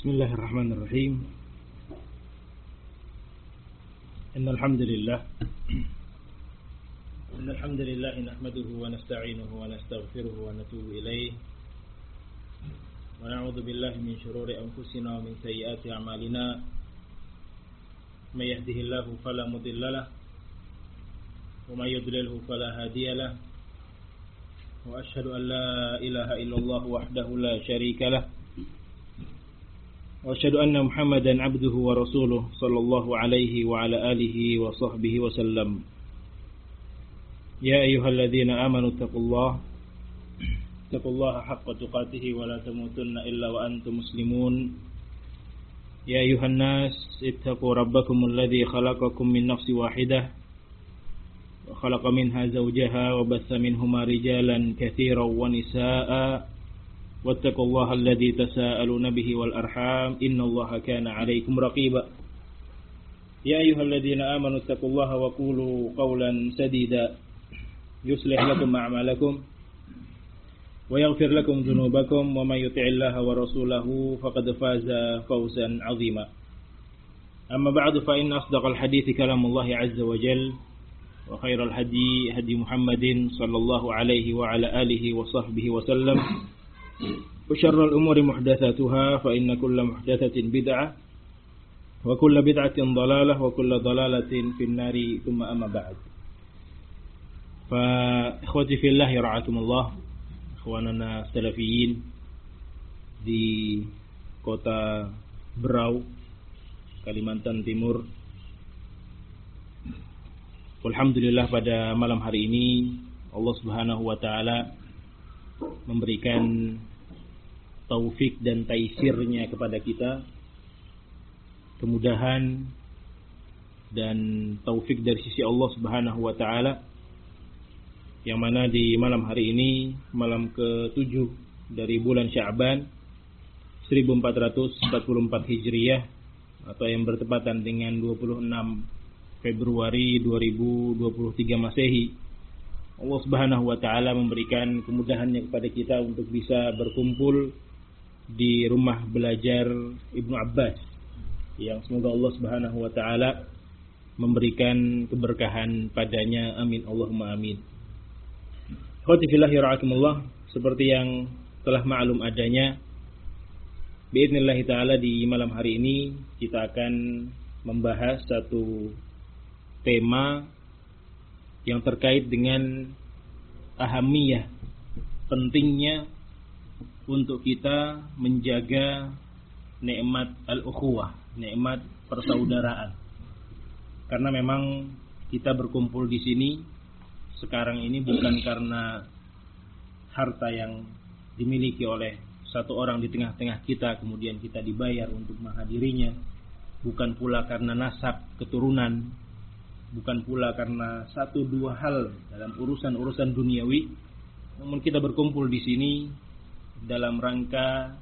Bismillahirrahmanirrahim. Innal hamdalillah nahmaduhu wa nasta'inuhu wa nastaghfiruhu wa natubu ilayh wa na'udzu billahi min shururi anfusina wa min sayyiati a'malina. May yahdihillahu fala mudilla lahu wa may yudlilhu fala hadiya lahu. Wa asyhadu an la ilaha illallah wahdahu la syarika lahu. Wa asyhadu anna Muhammadan abduhu wa rasuluh sallallahu alaihi wa ala alihi wa sahbihi wa sallam. Ya ayyuhalladzina amanu taqullaha haqqa tuqatih wa la tamutunna illa wa antum muslimun. Ya ayyuhan nas ittaqu rabbakumul ladzi khalaqakum min nafsin wahidah wa khalaqa minha zawjaha wa bassa minhuma rijalan katsiran wa nisaa'a. واتقوا الله الذي تساءلون به والأرحام إن الله كان عليكم رقيبا يا أيها الذين آمنوا اتقوا الله وقولوا قولا سديدا يصلح لكم أعمالكم ويغفر لكم ذنوبكم ومن يطع الله ورسوله فقد فاز فوزا عظيما أما بعد فإن أصدق الحديث كلام الله عز وجل وخير الهدي هدي محمد صلى الله عليه وعلى آله وصحبه وسلم وشر الأمور محدثاتها فإن كل محدثة بدعة وكل بدعة ضلالة وكل ضلالة في النار ثم أما بعد. فإخوتي في الله رعاكم الله, ikhwanana salafiyin di kota Berau, Kalimantan Timur. Alhamdulillah pada malam hari ini Allah Subhanahu wa taala memberikan taufik dan taisirnya kepada kita, kemudahan dan taufik dari sisi Allah Subhanahu wa taala, yang mana di malam hari ini, malam ke-7 dari bulan Sya'ban 1444 Hijriah atau yang bertepatan dengan 26 Februari 2023 Masehi, Allah Subhanahu wa taala memberikan kemudahannya kepada kita untuk bisa berkumpul di rumah belajar Ibnu Abbas, yang semoga Allah Subhanahu wa taala memberikan keberkahan padanya. Amin Allahumma amin. Khawati fillahi ra'akumullah, seperti yang telah maklum adanya, biidznillah taala di malam hari ini kita akan membahas satu tema yang terkait dengan ahamiyah, pentingnya untuk kita menjaga nikmat al-ukhuwah, nikmat persaudaraan. Karena memang kita berkumpul di sini sekarang ini bukan karena harta yang dimiliki oleh satu orang di tengah-tengah kita kemudian kita dibayar untuk menghadirinya, bukan pula karena nasab keturunan, bukan pula karena satu dua hal dalam urusan-urusan duniawi, namun kita berkumpul di sini dalam rangka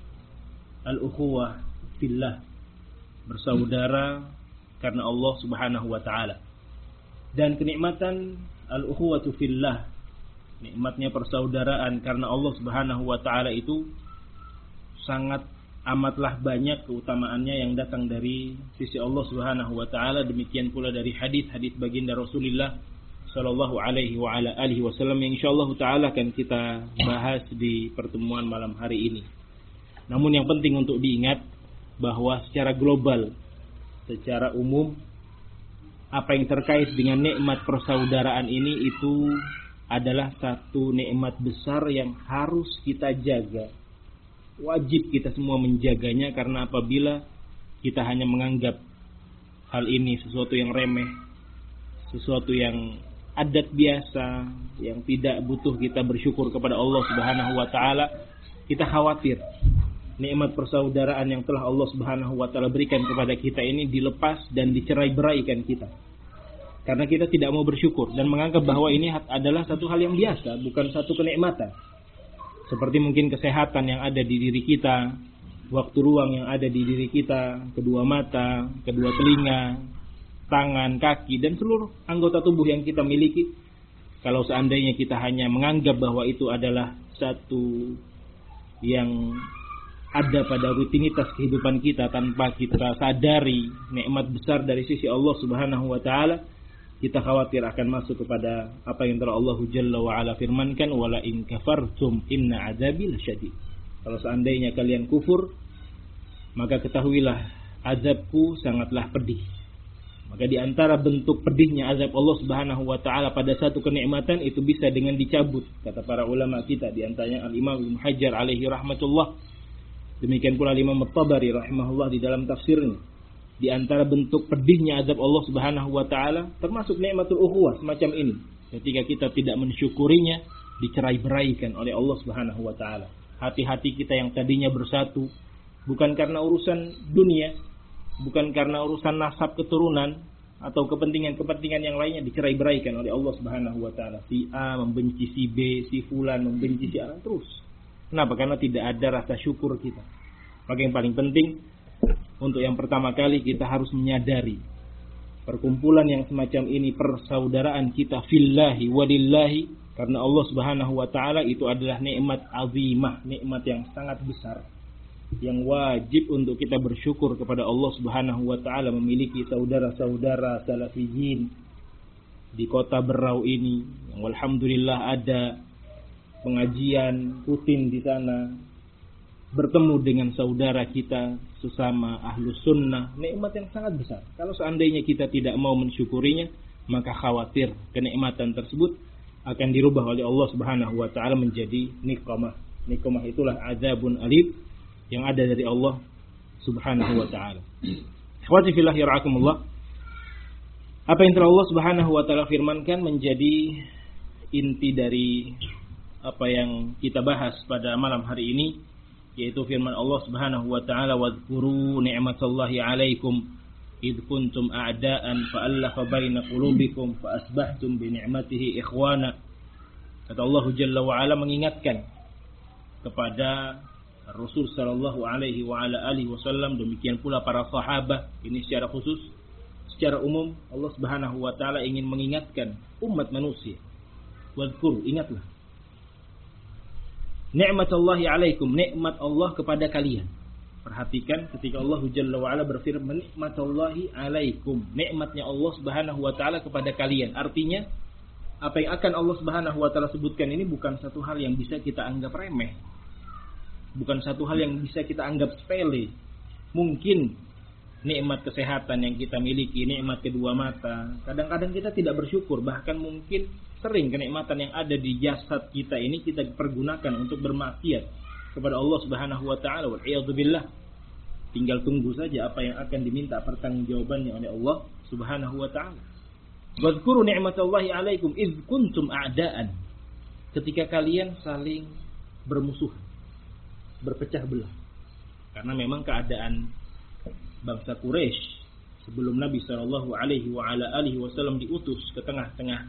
al-ukhuwah fillah, bersaudara karena Allah Subhanahu wa taala. Dan kenikmatan al-ukhuwatu fillah, nikmatnya persaudaraan karena Allah Subhanahu wa taala itu sangat amatlah banyak keutamaannya yang datang dari sisi Allah Subhanahu wa taala. Demikian pula dari hadis-hadis baginda Rasulullah sallallahu alaihi wa ala alihi wasallam yang insyaallah taala akan kita bahas di pertemuan malam hari ini. Namun yang penting untuk diingat bahwa secara global, secara umum, apa yang terkait dengan nikmat persaudaraan ini itu adalah satu nikmat besar yang harus kita jaga. Wajib kita semua menjaganya, karena apabila kita hanya menganggap hal ini sesuatu yang remeh, sesuatu yang adat biasa, yang tidak butuh kita bersyukur kepada Allah Subhanahu wa taala, kita khawatir nikmat persaudaraan yang telah Allah Subhanahu wa taala berikan kepada kita ini dilepas dan dicerai-beraikan kita. Karena kita tidak mau bersyukur dan menganggap bahwa ini adalah satu hal yang biasa, bukan satu kenikmatan. Seperti mungkin kesehatan yang ada di diri kita, waktu ruang yang ada di diri kita, kedua mata, kedua telinga, tangan, kaki, dan seluruh anggota tubuh yang kita miliki. Kalau seandainya kita hanya menganggap bahwa itu adalah satu yang ada pada rutinitas kehidupan kita tanpa kita sadari nikmat besar dari sisi Allah Subhanahu wa taala, kita khawatir akan masuk kepada apa yang telah Allah Jalla wa ala firmankan, wala in kafartum inna adzabi lasyadid. Kalau seandainya kalian kufur, maka ketahuilah azabku sangatlah pedih. Maka di antara bentuk pedihnya azab Allah Subhanahu wa taala pada satu kenikmatan itu bisa dengan dicabut, kata para ulama kita, di antaranya Al-Imam Ibnu Hajar alaihi rahmatullah. Demikian pula Imam At-Tabari rahimahullah di dalam tafsirnya. Di antara bentuk pedihnya azab Allah Subhanahu wa taala termasuk nikmatul ukhuwah semacam ini. Ketika kita tidak mensyukurinya, dicerai-beraikan oleh Allah Subhanahu wa taala. Hati-hati kita yang tadinya bersatu bukan karena urusan dunia, bukan karena urusan nasab keturunan atau kepentingan-kepentingan yang lainnya, dicerai-beraikan oleh Allah Subhanahu wa taala. Si A membenci si B, si fulan membenci si A, terus. Kenapa? Karena tidak ada rasa syukur kita. Maka yang paling penting, untuk yang pertama kali kita harus menyadari perkumpulan yang semacam ini, persaudaraan kita fillahi walillahi, karena Allah Subhanahu wa taala, itu adalah nikmat azimah, nikmat yang sangat besar, yang wajib untuk kita bersyukur kepada Allah Subhanahu wa taala memiliki saudara-saudara salafiyin di kota Berau ini, yang alhamdulillah ada pengajian rutin di sana, bertemu dengan saudara kita sesama ahlus sunnah, nikmat yang sangat besar. Kalau seandainya kita tidak mau mensyukurinya, maka khawatir kenikmatan tersebut akan dirubah oleh Allah Subhanahu wa taala menjadi niqamah. Niqamah itulah azabun alim yang ada dari Allah Subhanahu wa taala. Ikhwati fillah yarhakumullah. Apa yang telah Allah Subhanahu wa taala firmankan menjadi inti dari apa yang kita bahas pada malam hari ini, yaitu firman Allah Subhanahu wa taala, wadhkuru ni'matallahi 'alaikum id kuntum a'daan fa'alafa baina qulubikum fa asbahtum bi ni'matihi ikhwana. Kata Allah Jalla wa ala mengingatkan kepada Rasul sallallahu alaihi wa ala alihi wasallam, demikian pula para sahabat. Ini secara khusus, secara umum Allah Subhanahu wa taala ingin mengingatkan umat manusia. Wadhkuru, ingatlah. Ni'matallahi 'alaikum, nikmat Allah kepada kalian. Perhatikan ketika Allah Jalla wa ala berfirman nikmatallahi 'alaikum, nikmatnya Allah Subhanahu wa taala kepada kalian. Artinya apa yang akan Allah Subhanahu wa taala sebutkan ini bukan satu hal yang bisa kita anggap remeh. Bukan satu hal yang bisa kita anggap sepele. Mungkin nikmat kesehatan yang kita miliki, nikmat kedua mata, kadang-kadang kita tidak bersyukur, bahkan mungkin sering kenikmatan yang ada di jasad kita ini kita pergunakan untuk bermaksiat kepada Allah Subhanahu wa taala. Wal a'yadzu billah. Tinggal tunggu saja apa yang akan diminta pertanggungjawabannya oleh Allah Subhanahu wa taala. Wadhkuru ni'matallahi 'alaikum idz kuntum a'daan. Ketika kalian saling bermusuhan, berpecah belah. Karena memang keadaan bangsa Quraisy sebelum Nabi sallallahu alaihi wa ala alihi wasallam diutus ke tengah-tengah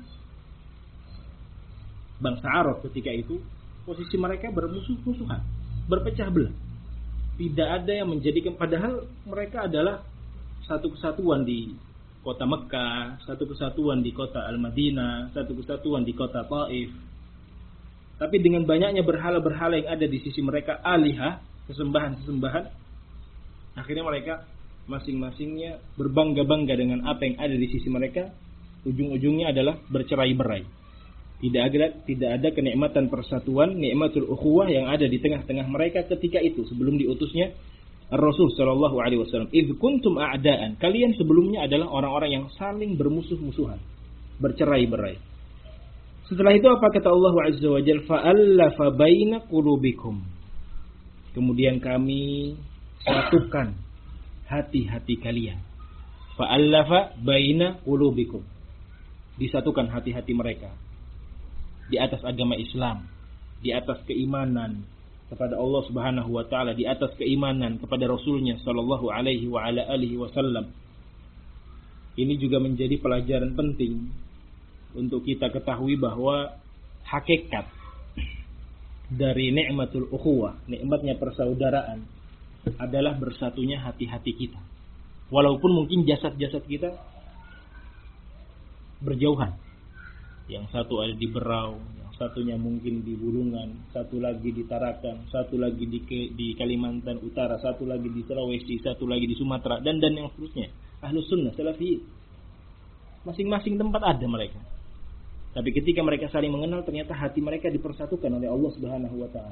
bangsa Arab ketika itu, posisi mereka bermusuh-musuhan, berpecah belah. Tidak ada yang menjadikan, padahal mereka adalah satu kesatuan di kota Mekah, satu kesatuan di kota Al-Madinah, satu kesatuan di kota Taif. Tapi dengan banyaknya berhala-berhala yang ada di sisi mereka, alihah, kesembahan-kesembahan, akhirnya mereka masing-masingnya berbangga-bangga dengan apa yang ada di sisi mereka. Ujung-ujungnya adalah bercerai-berai. Tidak ada kenikmatan persatuan, nikmatul ukhuwah yang ada di tengah-tengah mereka ketika itu sebelum diutusnya Rasul sallallahu alaihi wasallam. Idz kuntum a'daan, kalian sebelumnya adalah orang-orang yang saling bermusuh-musuhan, bercerai-berai. Setelah itu apa kata Allah Azza wa Jalla? Fa'alafa baina qulubikum. Kemudian kami satukan hati-hati kalian. Fa'alafa baina qulubikum. Disatukan hati-hati mereka di atas agama Islam, di atas keimanan kepada Allah Subhanahu wa taala, di atas keimanan kepada Rasulnya sallallahu alaihi wa ala alihi wasallam. Ini juga menjadi pelajaran penting untuk kita ketahui bahwa hakikat dari nikmatul ukhuwah, nikmatnya persaudaraan adalah bersatunya hati-hati kita. Walaupun mungkin jasad-jasad kita berjauhan. Yang satu ada di Berau, yang satunya mungkin di Bulungan, satu lagi di Tarakan, satu lagi di Kalimantan Utara, satu lagi di Sulawesi, satu lagi di Sumatera, dan yang seterusnya. Ahlus sunnah, salafiyin. Masing-masing tempat ada mereka. Tapi ketika mereka saling mengenal, ternyata hati mereka dipersatukan oleh Allah Subhanahu wa taala.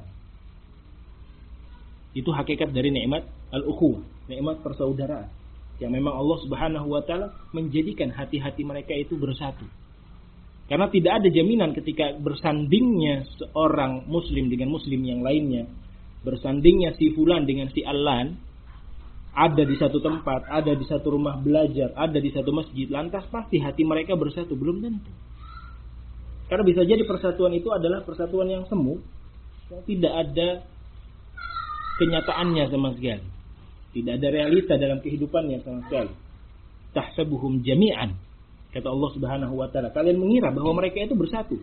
Itu hakikat dari nikmat al-ukhuwah, nikmat persaudaraan. Yang memang Allah Subhanahu wa taala menjadikan hati-hati mereka itu bersatu. Karena tidak ada jaminan ketika bersandingnya seorang muslim dengan muslim yang lainnya, bersandingnya si fulan dengan si alan, ada di satu tempat, ada di satu rumah belajar, ada di satu masjid, lantas pasti hati mereka bersatu, belum tentu. Karena bisa jadi persatuan itu adalah persatuan yang semu, yang tidak ada kenyataannya sama sekali, tidak ada realita dalam kehidupannya sama sekali. Tahsabuhum jami'an, kata Allah Subhanahu wa taala, kalian mengira bahwa mereka itu bersatu.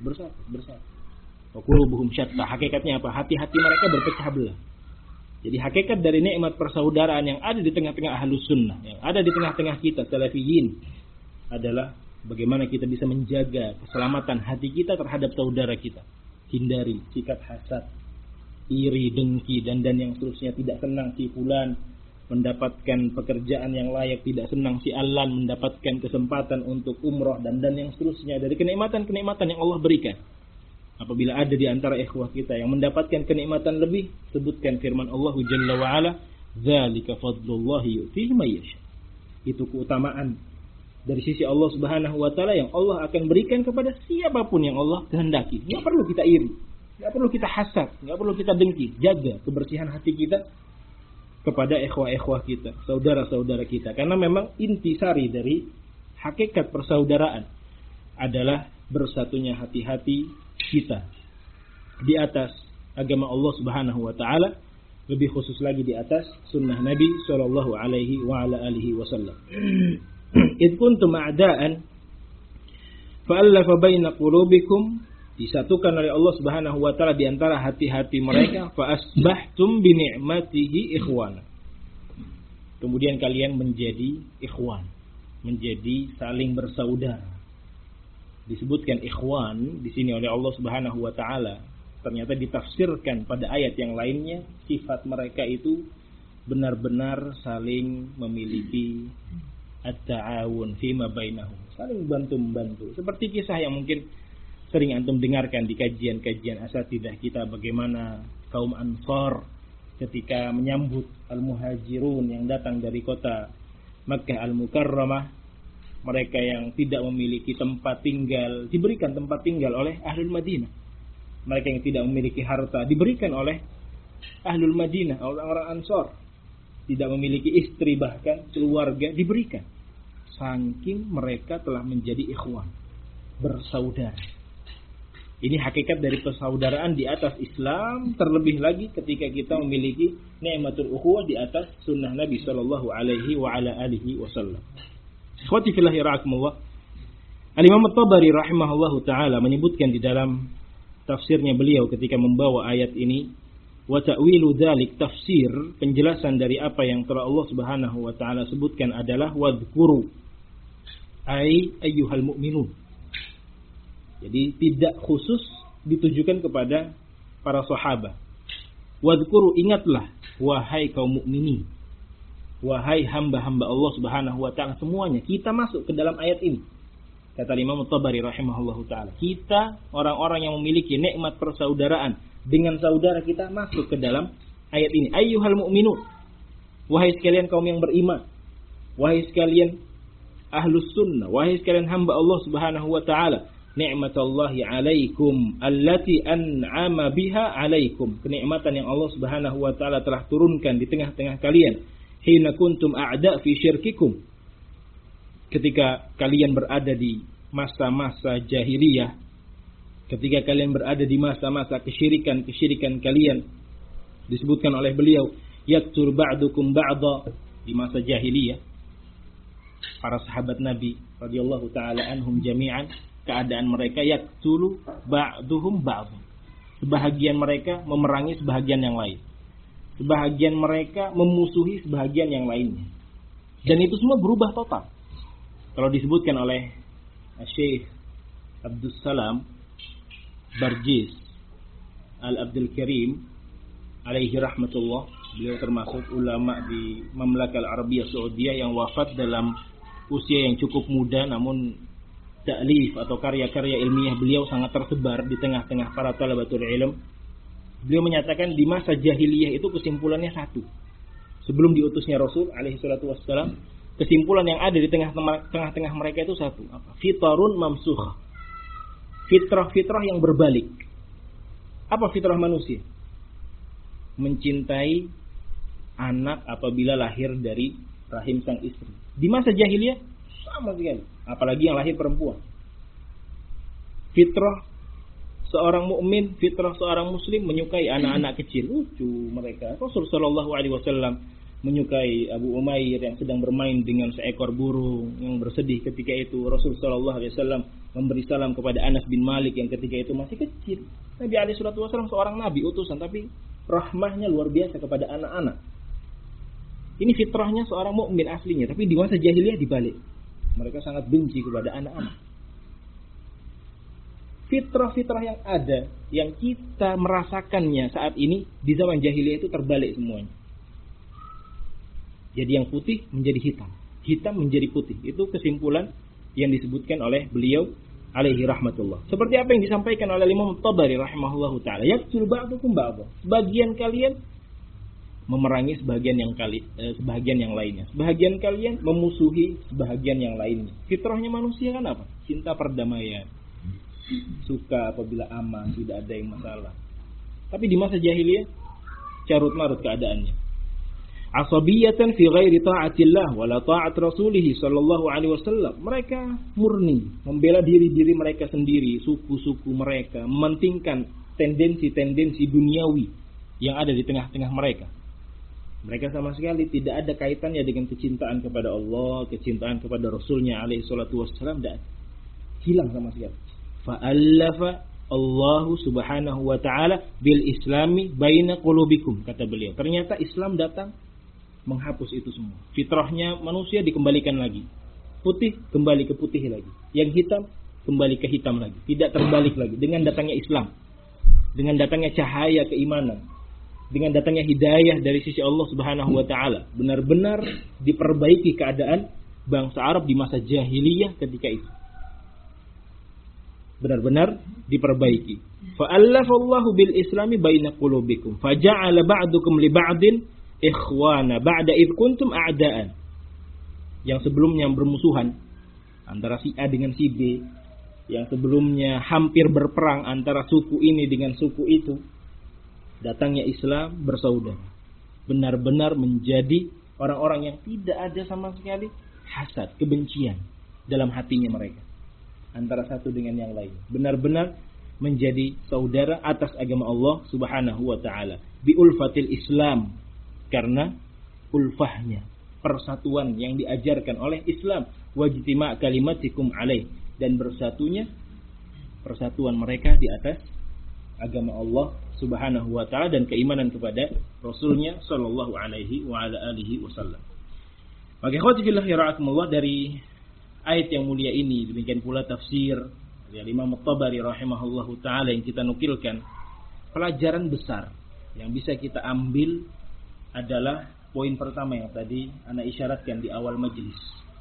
Wa qulubuhum syatta. Hakikatnya apa? Hati-hati mereka berpecah belah. Jadi hakikat dari nikmat persaudaraan yang ada di tengah-tengah ahlus sunnah, yang ada di tengah-tengah kita salafiyin, adalah bagaimana kita bisa menjaga keselamatan hati kita terhadap saudara kita. Hindari sikap hasad, iri, dengki, dan yang seterusnya. Tidak senang si fulan mendapatkan pekerjaan yang layak, tidak senang si alan mendapatkan kesempatan untuk umroh, dan yang seterusnya. Dari kenikmatan-kenikmatan yang Allah berikan, apabila ada di antara ikhwah kita yang mendapatkan kenikmatan lebih, sebutkan firman Allah Jalla wa Ala, "Dzalika fadlullahi yu'tihi may yasha." Itu keutamaan dari sisi Allah Subhanahu wa taala yang Allah akan berikan kepada siapapun yang Allah kehendaki. Enggak perlu kita iri, enggak perlu kita hasad, enggak perlu kita dengki. Jaga kebersihan hati kita kepada ikhwah-ikhwah kita, saudara-saudara kita. Karena memang intisari dari hakikat persaudaraan adalah bersatunya hati-hati kita di atas agama Allah Subhanahu wa taala, lebih khusus lagi di atas sunnah Nabi sallallahu alaihi wa ala alihi wasallam. Id kuntum a'daan fa'alafa baina qulubikum, disatukan oleh Allah Subhanahu wa taala di antara hati-hati mereka, fa asbahtum bi ni'matihi ikhwana. Kemudian kalian menjadi ikhwan, menjadi saling bersaudara. Disebutkan ikhwan di sini oleh Allah Subhanahu wa taala, ternyata ditafsirkan pada ayat yang lainnya sifat mereka itu benar-benar saling memiliki at-ta'awun fima bainahum, saling bantu-membantu. Seperti kisah yang mungkin sering antum dengarkan di kajian-kajian asatidah kita, bagaimana kaum Ansar ketika menyambut al-muhajirun yang datang dari kota Makkah al-Mukarramah, mereka yang tidak memiliki tempat tinggal diberikan tempat tinggal oleh Ahlul Madinah. Mereka yang tidak memiliki harta diberikan oleh Ahlul Madinah, orang-orang Ansar. Tidak memiliki istri bahkan keluarga diberikan. Saking mereka telah menjadi ikhwan, bersaudara. Ini hakikat dari persaudaraan di atas Islam, terlebih lagi ketika kita memiliki ni'matul ukhuwah di atas sunnah Nabi sallallahu alaihi wa ala alihi wasallam. Ikhwati fillah rahimakumullah. Al-Imam At-Tabari rahimahullahu taala menyebutkan di dalam tafsirnya beliau ketika membawa ayat ini, wa ta'wilu dzalik, tafsir penjelasan dari apa yang telah Allah Subhanahu wa taala sebutkan adalah wadhkuru ai ayyuhal mu'minun. Jadi tidak khusus ditujukan kepada para sahabat. Wadhkuru, ingatlah wahai kaum mukminin, wahai hamba-hamba Allah Subhanahu wa taala semuanya, kita masuk ke dalam ayat ini. Kata Imam At-Tabari rahimahullahu taala, kita orang-orang yang memiliki nikmat persaudaraan dengan saudara kita masuk ke dalam ayat ini. Ayyuhal mu'minun, wahai sekalian kaum yang beriman, wahai sekalian ahlus sunnah, wahai sekalian hamba Allah Subhanahu wa taala, ni'matallahi alaikum allati an'ama biha alaikum, kenikmatan yang Allah Subhanahu wa taala telah turunkan di tengah-tengah kalian, hina kuntum a'da fi syirkikum, ketika kalian berada di masa-masa jahiliyah, ketika kalian berada di masa-masa kesyirikan kalian. Disebutkan oleh beliau, yaktur ba'dukum ba'da, di masa jahiliyah para sahabat Nabi radhiyallahu taala anhum jami'an, keadaan mereka yaktulu ba'duhum ba'dhum, sebahagian mereka memerangi sebahagian yang lain, sebahagian mereka memusuhi sebahagian yang lainnya, dan itu semua berubah total. Kalau disebutkan oleh Syekh Abdus Salam Barjis Al-Abdul Karim alaihi rahmatullah, beliau termasuk ulama di Mamlakah Al-Arabiyah Saudiyah yang wafat dalam usia yang cukup muda, namun ta'lif atau karya-karya ilmiah beliau sangat tersebar di tengah-tengah para talabatul ilm. Beliau menyatakan di masa jahiliyah itu kesimpulannya satu. Sebelum diutusnya Rasul alaihi salatu wassalam, kesimpulan yang ada di tengah-tengah mereka itu satu, apa? Fitrun mamsukh. Fitrah-fitrah yang berbalik. Apa fitrah manusia? Mencintai anak apabila lahir dari rahim sang istri. Di masa jahiliyah sama sekali, apalagi yang lahir perempuan. Fitrah seorang mukmin, fitrah seorang muslim menyukai anak-anak kecil, lucu mereka. Rasul sallallahu alaihi wasallam menyukai Abu Umair yang sedang bermain dengan seekor burung, yang bersedih ketika itu. Rasul sallallahu alaihi wasallam memberi salam kepada Anas bin Malik yang ketika itu masih kecil. Nabi alaihi salatu wasallam seorang nabi utusan, tapi rahmahnya luar biasa kepada anak-anak. Ini fitrahnya seorang mukmin aslinya, tapi di masa jahiliyah dibalik. Mereka sangat benci kepada anak-anak. Fitrah-fitrah yang ada, yang kita merasakannya saat ini, di zaman jahiliyah itu terbalik semuanya. Jadi yang putih menjadi hitam, hitam menjadi putih. Itu kesimpulan yang disebutkan oleh beliau alaihi rahmatullah. Seperti apa yang disampaikan oleh Imam Tabari rahimahullahu taala, yaqtul ba'dukum ba'dha. Sebagian kalian memerangi sebagian yang lainnya. Sebagian kalian memusuhi sebagian yang lainnya. Fitrahnya manusia kan apa? Cinta perdamaian. Suka apabila aman, tidak ada yang masalah. Tapi di masa jahiliyah carut marut keadaannya. Asabiyatan fi ghairi ta'atillah wala ta'at rasulih sallallahu alaihi wasallam. Mereka murni membela diri mereka sendiri, suku-suku mereka, mementingkan tendensi-tendensi duniawi yang ada di tengah-tengah mereka. Mereka sama sekali tidak ada kaitannya dengan kecintaan kepada Allah, kecintaan kepada Rasulnya alaihi salatu wassalam, dan hilang sama sekali. Fa'allafa Allahu subhanahu wa ta'ala bil islami baina qulubikum, kata beliau. Ternyata Islam datang menghapus itu semua. Fitrahnya manusia dikembalikan lagi. Putih kembali ke putih lagi. Yang hitam kembali ke hitam lagi. Tidak terbalik lagi. Dengan datangnya Islam, dengan datangnya cahaya keimanan, dengan datangnya hidayah dari sisi Allah subhanahu wa ta'ala, benar-benar diperbaiki keadaan bangsa Arab di masa jahiliyah ketika itu. Benar-benar diperbaiki. Fa'allafallahu bil islami baina qulubikum faja'ala ba'dukum li ba'din ikhwana ba'da idh kuntum a'daan. Yang sebelumnya bermusuhan antara si A dengan si B, yang sebelumnya hampir berperang antara suku ini dengan suku itu, datangnya Islam bersaudara. Benar-benar menjadi orang-orang yang tidak ada sama sekali hasad, kebencian dalam hatinya mereka antara satu dengan yang lain. Benar-benar menjadi saudara atas agama Allah subhanahu wa ta'ala. Bi ulfatil Islam, karena ulfahnya, persatuan yang diajarkan oleh Islam, wajtima' kalimatikum alaih, dan bersatunya persatuan mereka di atas agama Allah subhanahu wa ta'ala dan keimanan kepada Rasulnya sallallahu alaihi wa ala alihi wasallam. Maka ikhwati fillah yara'akumullah, dari ayat yang mulia ini, demikian pula tafsir dari Imam Tabari rahimahullahu ta'ala yang kita nukilkan, pelajaran besar yang bisa kita ambil adalah poin pertama yang tadi ana isyaratkan di awal majelis,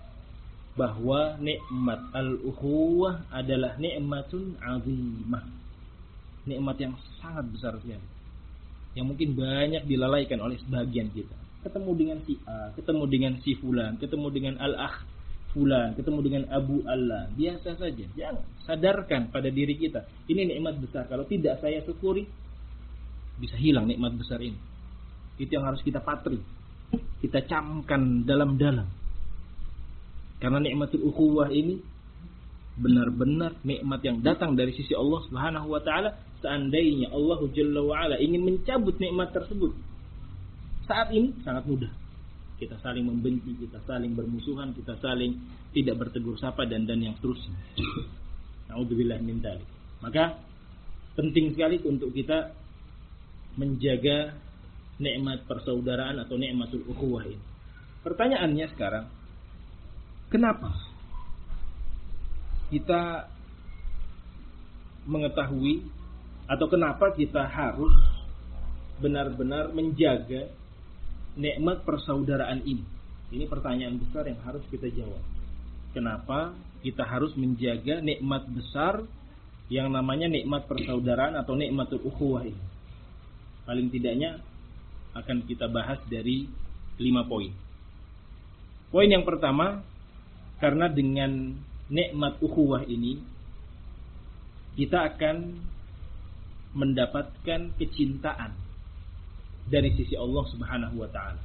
bahwa nikmat al-ukhuwah adalah nikmatun azimah, nikmat yang sangat besar sekali, yang mungkin banyak dilalaikan oleh sebagian kita. Ketemu dengan si A, ketemu dengan si fulan, ketemu dengan al-akh fulan, ketemu dengan Abu Allah, biasa saja. Jangan sadarkan pada diri kita, ini nikmat besar. Kalau tidak saya syukuri, bisa hilang nikmat besar ini. Itu yang harus kita patri, kita camkan dalam-dalam. Karena nikmatul ukhuwah ini benar-benar nikmat yang datang dari sisi Allah subhanahu wa ta'ala. Seandainya Allah jalla wa ala ingin mencabut nikmat tersebut, saat ini sangat mudah. Kita saling membenci, kita saling bermusuhan, kita saling tidak bertegur sapa, dan yang seterusnya. Na'udzubillah min dzalik. Maka penting sekali untuk kita menjaga nikmat persaudaraan atau nikmatul ukhuwah ini. Pertanyaannya sekarang, kenapa kita mengetahui Atau kenapa kita harus benar-benar menjaga nikmat persaudaraan ini? Ini pertanyaan besar yang harus kita jawab. Kenapa kita harus menjaga nikmat besar yang namanya nikmat persaudaraan atau nikmatul ukhuwah ini? Paling tidaknya akan kita bahas dari 5 poin. Poin yang pertama, karena dengan nikmat ukhuwah ini kita akan mendapatkan kecintaan dari sisi Allah Subhanahu wa taala.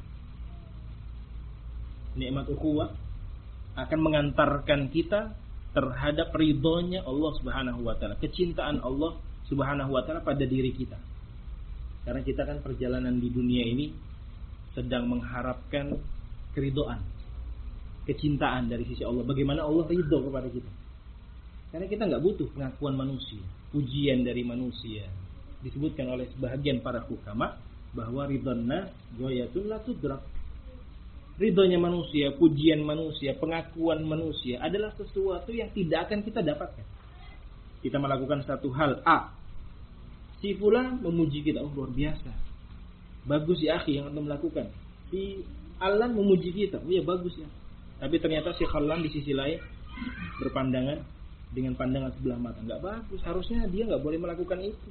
Nikmat ukhuwah akan mengantarkan kita terhadap ridhonya Allah Subhanahu wa taala, kecintaan Allah Subhanahu wa taala pada diri kita. Karena kita kan perjalanan di dunia ini sedang mengharapkan keridhaan, kecintaan dari sisi Allah. Bagaimana Allah ridho kepada kita? Karena kita enggak butuh pengakuan manusia, pujian dari manusia. Disebutkan oleh sebahagian para hukama bahwa ridhon nas ghayatun la tudrak. Ridhonya manusia, pujian manusia, pengakuan manusia adalah sesuatu yang tidak akan kita dapatkan. Kita melakukan satu hal A, si fulan memuji kita, oh luar biasa, bagus ya akhi yang anda melakukan. Si Alan memuji kita, oh ya bagus ya. Tapi ternyata si Khallan di sisi lain berpandangan dengan pandangan sebelah mata, nggak bagus. Harusnya dia nggak boleh melakukan itu.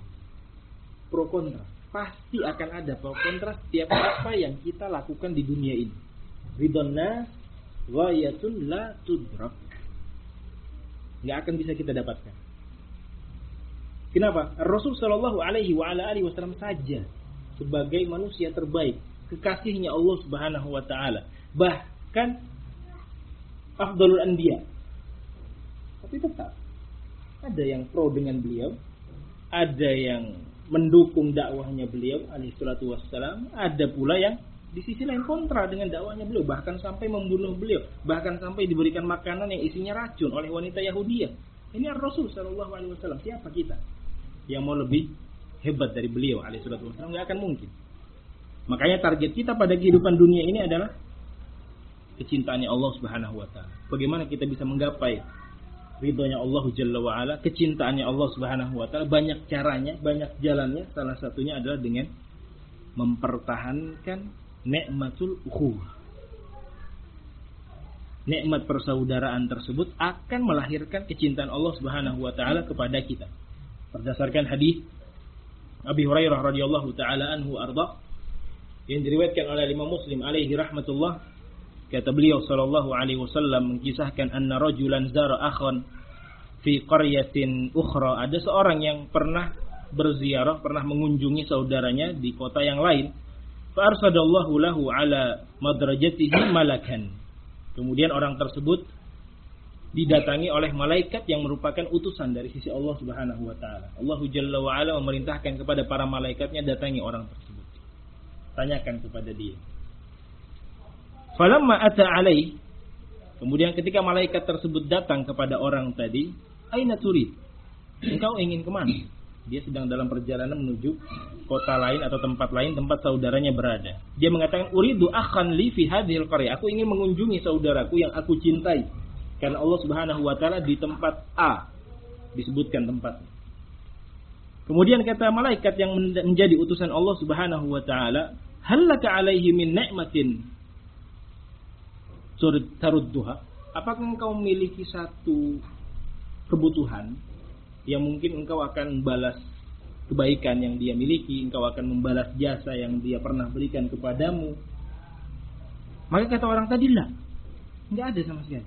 Pro kontra, pasti akan ada pro kontra setiap apa yang kita lakukan di dunia ini. Ridhon nas ghayatun la tudrak, nggak akan bisa kita dapatkan. Kenapa? Rasul Shallallahu Alaihi Wasallam saja sebagai manusia terbaik, kekasihnya Allah Subhanahu Wa Taala, bahkan afdalul anbiya. Tapi tetap ada yang pro dengan beliau, ada yang mendukung dakwahnya beliau alaihi salatu wassalam, ada pula yang di sisi lain kontra dengan dakwahnya beliau, bahkan sampai membunuh beliau, bahkan sampai diberikan makanan yang isinya racun oleh wanita Yahudiyah. Ini Rasul Shallallahu Alaihi Wasallam. Siapa kita yang mau lebih hebat dari beliau alaihi salatu wassalam? Nggak akan mungkin. Makanya target kita pada kehidupan dunia ini adalah kecintaannya Allah Subhanahu Wa Taala. Bagaimana kita bisa menggapai ridhonya Allah Jalla wa Ala, kecintaannya Allah Subhanahu wa taala? Banyak caranya, banyak jalannya. Salah satunya adalah dengan mempertahankan nikmatul ukhuwah. Nikmat persaudaraan tersebut akan melahirkan kecintaan Allah Subhanahu wa taala kepada kita. Berdasarkan hadis Abi Hurairah radhiyallahu taala anhu arda yang diriwayatkan oleh Imam Muslim alaihi rahmatullah, kata beliau sallallahu alaihi wasallam mengisahkan anna rajulan zara akhan fi qaryatin ukhra. Ada seorang yang pernah berziarah, pernah mengunjungi saudaranya di kota yang lain. Fa arsadallahu lahu ala madrajatihi malakan. Kemudian orang tersebut didatangi oleh malaikat yang merupakan utusan dari sisi Allah Subhanahu wa taala. Allahu Jalla wa Ala memerintahkan kepada para malaikatnya datangi orang tersebut. Tanyakan kepada dia. Falamma ata alaih, kemudian ketika malaikat tersebut datang kepada orang tadi, aina turid? Engkau ingin kemana? Dia sedang dalam perjalanan menuju kota lain atau tempat lain, tempat saudaranya berada. Dia mengatakan, uridu akhan li fi hadhil qaryah. Aku ingin mengunjungi saudaraku yang aku cintai. Karena Allah Subhanahu wa taala di tempat A disebutkan tempatnya. Kemudian kata malaikat yang menjadi utusan Allah Subhanahu wa taala, hal laka alaihi min ni'matin tarudduha? Apakah engkau memiliki satu kebutuhan yang mungkin engkau akan membalas kebaikan yang dia miliki, engkau akan membalas jasa yang dia pernah berikan kepadamu? Maka kata orang tadi, lah, enggak ada sama sekali.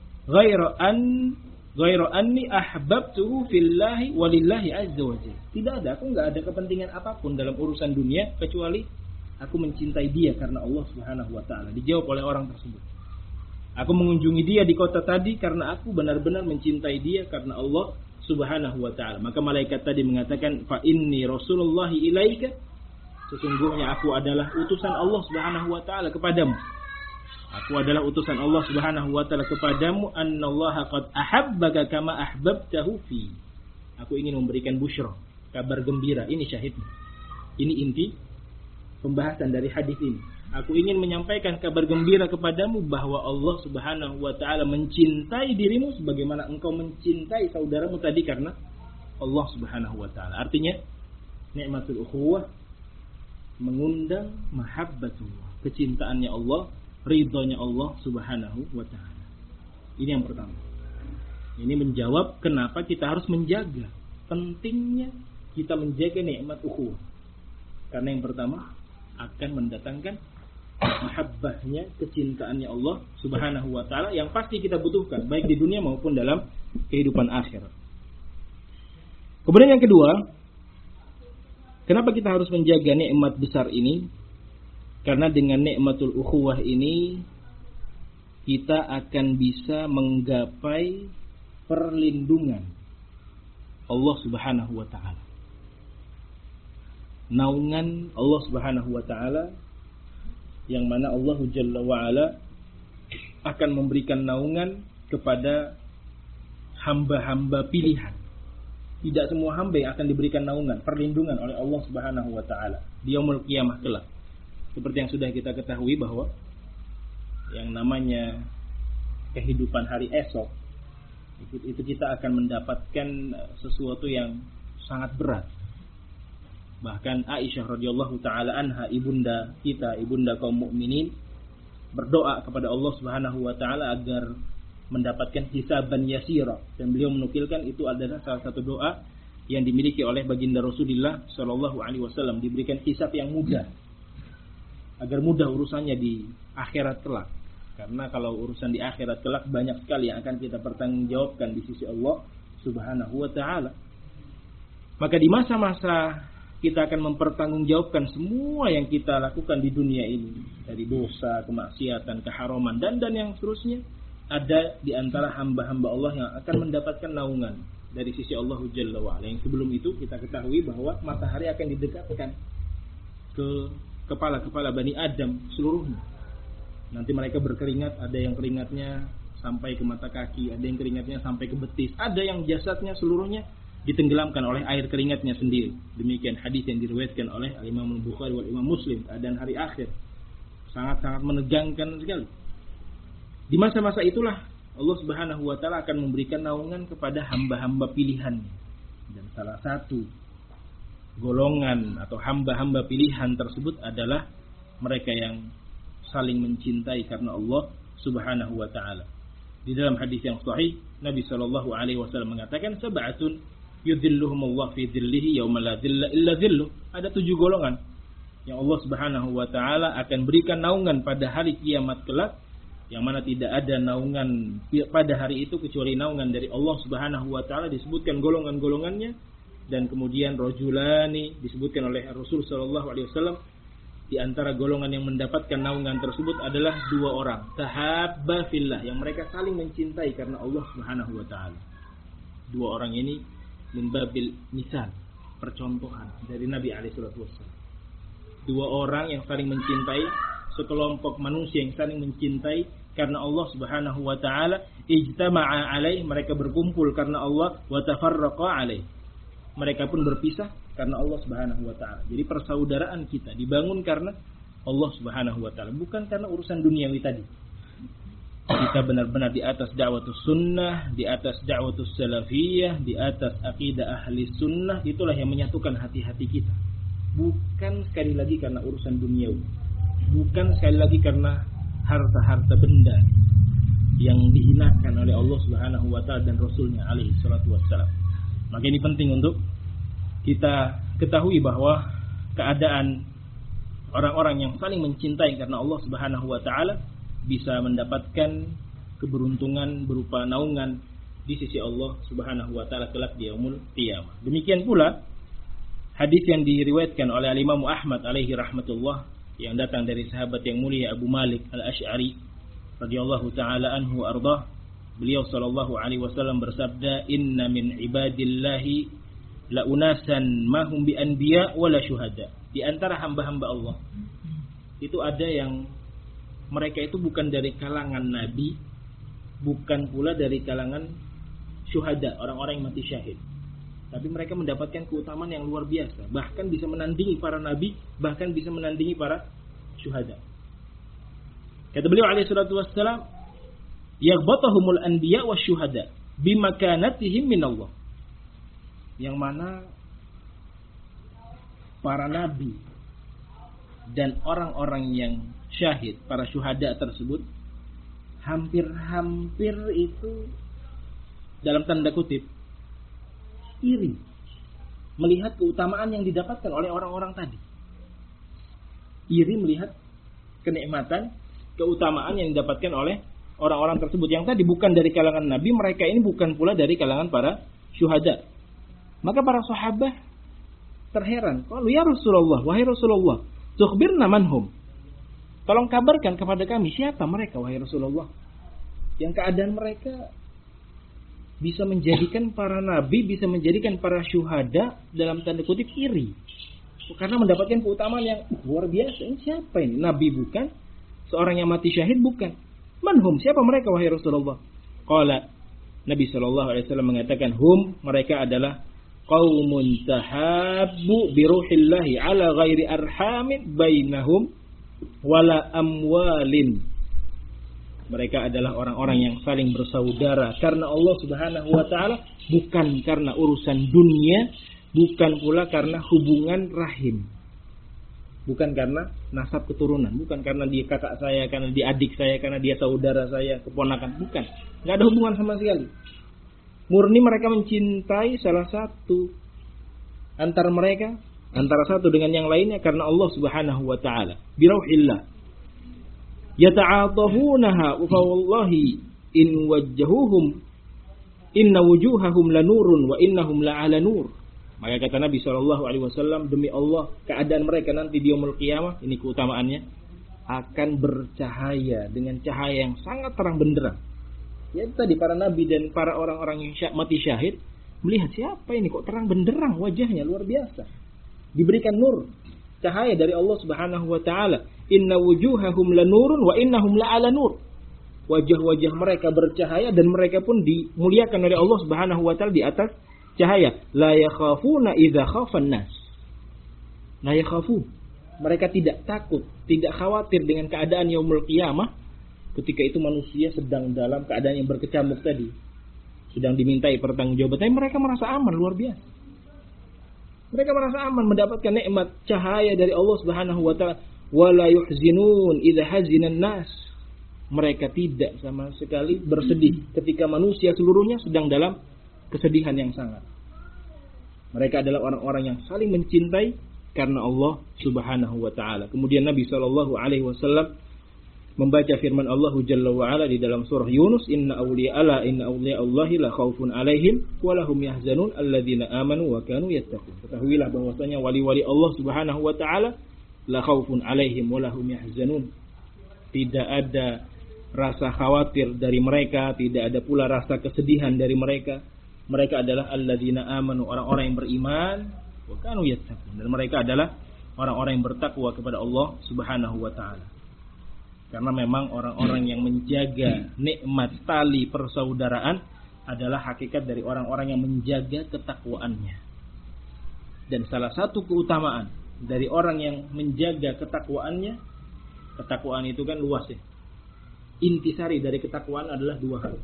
Ghairu anni ahbabtuhu fillahi walillahi azza wa jalla. Tidak ada, aku enggak ada kepentingan apapun dalam urusan dunia kecuali aku mencintai dia karena Allah Subhanahu wa taala. Dijawab oleh orang tersebut. Aku mengunjungi dia di kota tadi karena aku benar-benar mencintai dia karena Allah Subhanahu wa taala. Maka malaikat tadi mengatakan, fa inni Rasulullah ilaika, sesungguhnya aku adalah utusan Allah Subhanahu wa taala kepadamu. Aku adalah utusan Allah Subhanahu wa taala kepadamu, annallaha qad ahabbaka kama ahbabtahu fi. Aku ingin memberikan busyra, kabar gembira. Ini syahidnya. Ini inti pembahasan dari hadis ini. Aku ingin menyampaikan kabar gembira kepadamu bahwa Allah Subhanahu wa taala mencintai dirimu sebagaimana engkau mencintai saudaramu tadi karena Allah Subhanahu wa taala. Artinya nikmatul ukhuwah mengundang mahabbatullah, kecintaannya Allah, ridhonya Allah Subhanahu wa taala. Ini yang pertama. Ini menjawab kenapa kita harus menjaga, pentingnya kita menjaga nikmat ukhuwah. Karena yang pertama akan mendatangkan mahabbahnya, kecintaannya Allah Subhanahu wa taala yang pasti kita butuhkan baik di dunia maupun dalam kehidupan akhirat. Kemudian yang kedua, kenapa kita harus menjaga nikmat besar ini? Karena dengan nikmatul ukhuwah ini kita akan bisa menggapai perlindungan Allah Subhanahu wa taala. Naungan Allah Subhanahu wa taala yang mana Allah Jalla wa Ala akan memberikan naungan kepada hamba-hamba pilihan. Tidak semua hamba yang akan diberikan naungan, perlindungan oleh Allah Subhanahu wa taala di yaumul qiyamah kelak. Seperti yang sudah kita ketahui bahwa yang namanya kehidupan hari esok itu kita akan mendapatkan sesuatu yang sangat berat. Bahkan Aisyah radhiyallahu taala anha, ibunda kita, ibunda kaum mukminin, berdoa kepada Allah Subhanahu wa taala agar mendapatkan hisaban yasira, dan beliau menukilkan itu adalah salah satu doa yang dimiliki oleh baginda Rasulullah sallallahu alaihi wasallam, diberikan hisab yang mudah agar mudah urusannya di akhirat kelak. Karena kalau urusan di akhirat kelak banyak sekali yang akan kita pertanggungjawabkan di sisi Allah Subhanahu wa taala. Maka di masa-masa kita akan mempertanggungjawabkan semua yang kita lakukan di dunia ini, dari dosa, kemaksiatan, keharaman, dan yang seterusnya. Ada di antara hamba-hamba Allah yang akan mendapatkan naungan dari sisi Allah Jalla wa Ala. Yang sebelum itu kita ketahui bahwa matahari akan didekatkan ke kepala-kepala Bani Adam seluruhnya. Nanti mereka berkeringat, ada yang keringatnya sampai ke mata kaki, ada yang keringatnya sampai ke betis, ada yang jasadnya seluruhnya ditenggelamkan oleh air keringatnya sendiri. Demikian hadis yang diriwayatkan oleh Imam Al-Bukhari wal Imam Muslim. Dan hari akhir sangat-sangat menegangkan sekali. Di masa-masa itulah Allah Subhanahu wa taala akan memberikan naungan kepada hamba-hamba pilihannya. Dan salah satu golongan atau hamba-hamba pilihan tersebut adalah mereka yang saling mencintai karena Allah Subhanahu wa taala. Di dalam hadis yang sahih, Nabi sallallahu alaihi wasallam mengatakan, sab'atun yudhilluhumullah fi dhillihi yauma la dhilla illa dhilluh. Ada 7 golongan yang Allah Subhanahu wa taala akan berikan naungan pada hari kiamat kelak, yang mana tidak ada naungan pada hari itu kecuali naungan dari Allah Subhanahu wa taala. Disebutkan golongan-golongannya, dan kemudian rajulani disebutkan oleh Rasul sallallahu alaihi wasallam. Di antara golongan yang mendapatkan naungan tersebut adalah 2 orang, tahabba fillah, yang mereka saling mencintai karena Allah Subhanahu wa taala. 2 orang ini min babil misal, percontohan dari Nabi alaihi salatu wasallam. 2 orang yang saling mencintai, sekelompok manusia yang saling mencintai karena Allah Subhanahu wa taala, ijtama'a alaih, mereka berkumpul karena Allah, wa tafarraqa alaih, mereka pun berpisah karena Allah Subhanahu wa taala. Jadi persaudaraan kita dibangun karena Allah Subhanahu wa taala, bukan karena urusan duniawi tadi. Kita benar-benar di atas da'watus sunnah, di atas da'watus salafiyah, di atas aqidah ahli sunnah, itulah yang menyatukan hati-hati kita. Bukan sekali lagi karena urusan duniawi. Bukan sekali lagi karena harta-harta benda yang dihinakan oleh Allah Subhanahu wa taala dan Rasulnya alaihi salatu wassalam. Maka ini penting untuk kita ketahui bahwa keadaan orang-orang yang saling mencintai karena Allah Subhanahu wa taala bisa mendapatkan keberuntungan berupa naungan di sisi Allah Subhanahu wa taala kelak di yaumul qiyamah. Demikian pula hadis yang diriwayatkan oleh Imam Ahmad alaihi rahmatullah, yang datang dari sahabat yang mulia Abu Malik Al-Asy'ari radhiyallahu taala anhu ardah. Beliau sallallahu alaihi wasallam bersabda, "Inna min ibadillahi la unasan ma hum bi anbiya wala syuhada." Di antara hamba-hamba Allah itu ada yang mereka itu bukan dari kalangan nabi, bukan pula dari kalangan syuhada, orang-orang yang mati syahid. Tapi mereka mendapatkan keutamaan yang luar biasa, bahkan bisa menandingi para nabi, bahkan bisa menandingi para syuhada. Kata beliau alaihi salatu wassalam, yaghbatahumul anbiya wasyuhada bimakanatihim minallah. yang mana para nabi dan orang-orang yang syahid, para syuhada tersebut hampir-hampir itu dalam tanda kutip iri melihat keutamaan yang didapatkan oleh orang-orang tadi. Iri melihat kenikmatan, keutamaan yang didapatkan oleh orang-orang tersebut yang tadi bukan dari kalangan nabi, mereka ini bukan pula dari kalangan para syuhada. Maka para sahabat terheran, "Qalu ya Rasulullah, wahai Rasulullah, tukhbirna manhum." Tolong kabarkan kepada kami siapa mereka wahai Rasulullah. Yang keadaan mereka bisa menjadikan para nabi, bisa menjadikan para syuhada dalam tanda kutip iri. Karena mendapatkan keutamaan yang luar biasa. Ini siapa ini? Nabi bukan, seorang yang mati syahid bukan. Manhum, siapa mereka wahai Rasulullah? Qala, Nabi SAW mengatakan, hum, mereka adalah qaumun tahabbu biruhillahi ala ghairi arhamin bainahum wala amwalin. Mereka adalah orang-orang yang saling bersaudara karena Allah Subhanahu wa taala, bukan karena urusan dunia, bukan pula karena hubungan rahim. Bukan karena nasab keturunan, bukan karena dia kakak saya, karena dia adik saya, karena dia saudara saya, keponakan, bukan. Enggak ada hubungan sama sekali. Murni mereka mencintai salah satu antara mereka, antara satu dengan yang lainnya karena Allah Subhanahu wa taala. Birauhillah. Yata'atahunaha fa wallahi in wajjahuhum inna wujuhahum lanurun wa innahum la'ala nur. Maka kata Nabi SAW, demi Allah, keadaan mereka nanti di yaumul qiyamah, ini keutamaannya, akan bercahaya dengan cahaya yang sangat terang benderang. Ya tadi para nabi dan para orang-orang yang mati syahid melihat siapa ini kok terang benderang wajahnya, luar biasa. Diberikan nur, cahaya dari Allah Subhanahu wa taala. Inna wujuhahum lanurun wa innahum la'ala nur. Wajah-wajah mereka bercahaya dan mereka pun dimuliakan oleh Allah Subhanahu wa taala di atas cahaya. La yakhafuna idza khafan nas. La yakhafu. Mereka tidak takut, tidak khawatir dengan keadaan yaumul qiyamah ketika itu manusia sedang dalam keadaan yang berkecamuk tadi, sedang dimintai pertanggungjawaban, tapi mereka merasa aman, luar biasa. Mereka merasa aman mendapatkan nikmat cahaya dari Allah Subhanahu wa taala. Wala yuhzinun idza hazinan nas. Mereka tidak sama sekali bersedih ketika manusia seluruhnya sedang dalam kesedihan yang sangat. Mereka adalah orang-orang yang saling mencintai karena Allah Subhanahu wa taala. Kemudian Nabi sallallahu alaihi wasallam membaca firman Allah Jalla wa ala di dalam surah Yunus, inna awliya'allahi la khaufun alaihim wa lahum yahzanun alladzina amanu wa kanu yattaqun. Ketahuilah bahwasanya wali-wali Allah Subhanahu wa taala la khaufun alaihim wa lahum yahzanun. Tidak ada rasa khawatir dari mereka, tidak ada pula rasa kesedihan dari mereka. Mereka adalah alladzina amanu, orang-orang yang beriman, wa kanu yattaqun, dan mereka adalah orang-orang yang bertakwa kepada Allah Subhanahu wa taala. Karena memang orang-orang yang menjaga nikmat tali persaudaraan adalah hakikat dari orang-orang yang menjaga ketakwaannya. Dan salah satu keutamaan dari orang yang menjaga ketakwaannya, ketakwaan itu kan luas ya. Intisari dari ketakwaan adalah dua hal.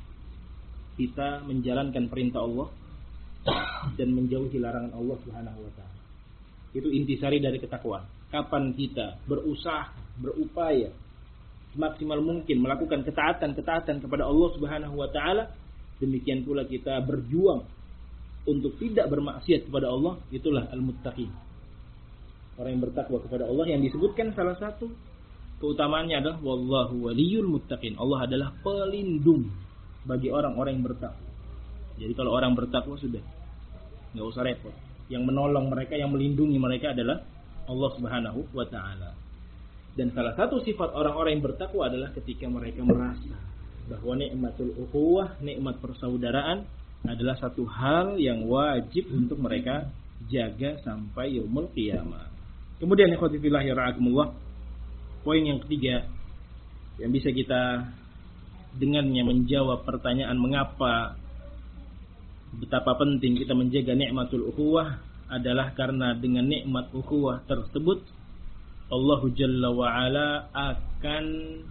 Kita menjalankan perintah Allah dan menjauhi larangan Allah Subhanahu wa taala. Itu intisari dari ketakwaan. Kapan kita berusaha, berupaya semaksimal mungkin melakukan ketaatan kepada Allah Subhanahu wa taala, demikian pula kita berjuang untuk tidak bermaksiat kepada Allah, itulah al-muttaqin. Orang yang bertakwa kepada Allah, yang disebutkan salah satu keutamaannya adalah wallahu waliyul muttaqin. Allah adalah pelindung bagi orang-orang yang bertakwa. Jadi kalau orang bertakwa sudah enggak usah repot. Yang menolong mereka, yang melindungi mereka adalah Allah Subhanahu wa taala. Dan salah satu sifat orang-orang yang bertakwa adalah ketika mereka merasa bahwa nikmatul ukhuwah, nikmat persaudaraan adalah satu hal yang wajib untuk mereka jaga sampai yaumul qiyamah. Kemudian ikhwati fillah yara'akumullah, poin yang ketiga yang bisa kita dengannya menjawab pertanyaan mengapa betapa penting kita menjaga nikmatul ukhuwah adalah karena dengan nikmat ukhuwah tersebut Allah Jalla wa ala akan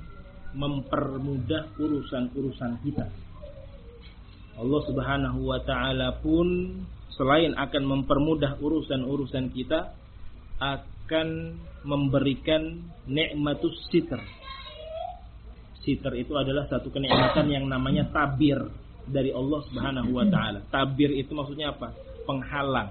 mempermudah urusan-urusan kita. Allah Subhanahu wa taala pun selain akan mempermudah urusan-urusan kita, akan memberikan nikmatus sitr. Sitr itu adalah satu kenikmatan yang namanya tabir dari Allah Subhanahu wa taala. Tabir itu maksudnya apa? Penghalang.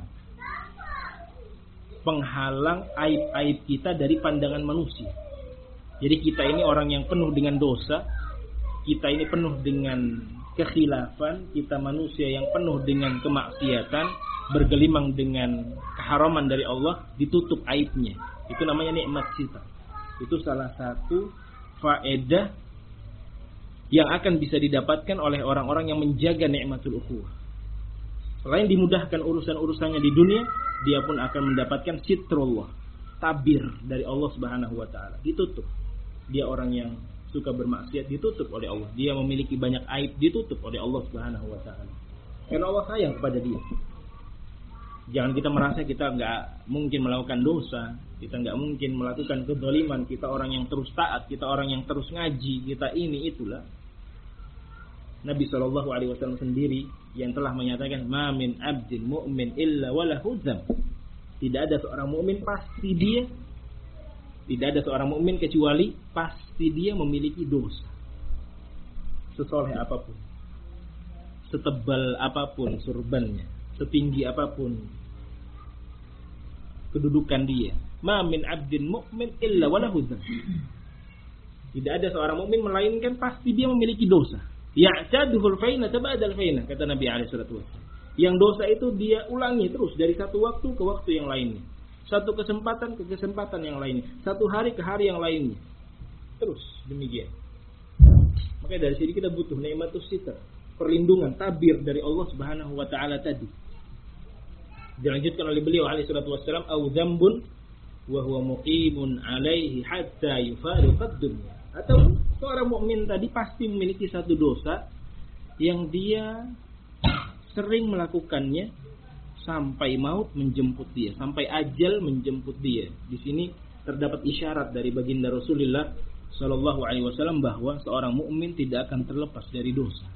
Penghalang aib-aib kita dari pandangan manusia. Jadi kita ini orang yang penuh dengan dosa, kita ini penuh dengan kekhilafan, kita manusia yang penuh dengan kemaksiatan, bergelimang dengan keharaman dari Allah, ditutup aibnya. Itu namanya nikmat sitr. Itu salah satu faedah yang akan bisa didapatkan oleh orang-orang yang menjaga nikmatul ukhuwah. Selain dimudahkan urusan-urusannya di dunia, dia pun akan mendapatkan sitrullah, tabir dari Allah Subhanahu wa taala. Ditutup. Dia orang yang suka bermaksiat, ditutup oleh Allah. Dia memiliki banyak aib, ditutup oleh Allah Subhanahu wa taala. Karena Allah sayang kepada dia. Jangan kita merasa kita enggak mungkin melakukan dosa, kita enggak mungkin melakukan kedzaliman, kita orang yang terus taat, kita orang yang terus ngaji, kita ini itulah. Nabi SAW sendiri yang telah menyatakan, "Ma min 'abdin mu'min illa walahu dzam." Tidak ada seorang mukmin pasti dia, tidak ada seorang mukmin kecuali pasti dia memiliki dosa. Sesoleh apapun, setebal apapun surbannya, setinggi apapun kedudukan dia, ma min 'abdin mu'min illa walahu dzam. Tidak ada seorang mukmin melainkan pasti dia memiliki dosa. Ya'taduhul faina tabadal faina, kata Nabi alaihi salatu wasallam. Yang dosa itu dia ulangi terus dari satu waktu ke waktu yang lainnya, satu kesempatan ke kesempatan yang lainnya, satu hari ke hari yang lainnya, terus demikian. Makanya dari sini kita butuh nikmatus sitr, perlindungan, tabir dari Allah Subhanahu wa taala tadi. Dilanjutkan oleh beliau alaihi salatu wasallam, au dzambun wa huwa muqimun alaihi hatta yufariqad dunya. Atau seorang mukmin tadi pasti memiliki satu dosa yang dia sering melakukannya sampai maut menjemput dia, sampai ajal menjemput dia. Di sini terdapat isyarat dari baginda Rasulullah Shallallahu Alaihi Wasallam bahwa seorang mukmin tidak akan terlepas dari dosa.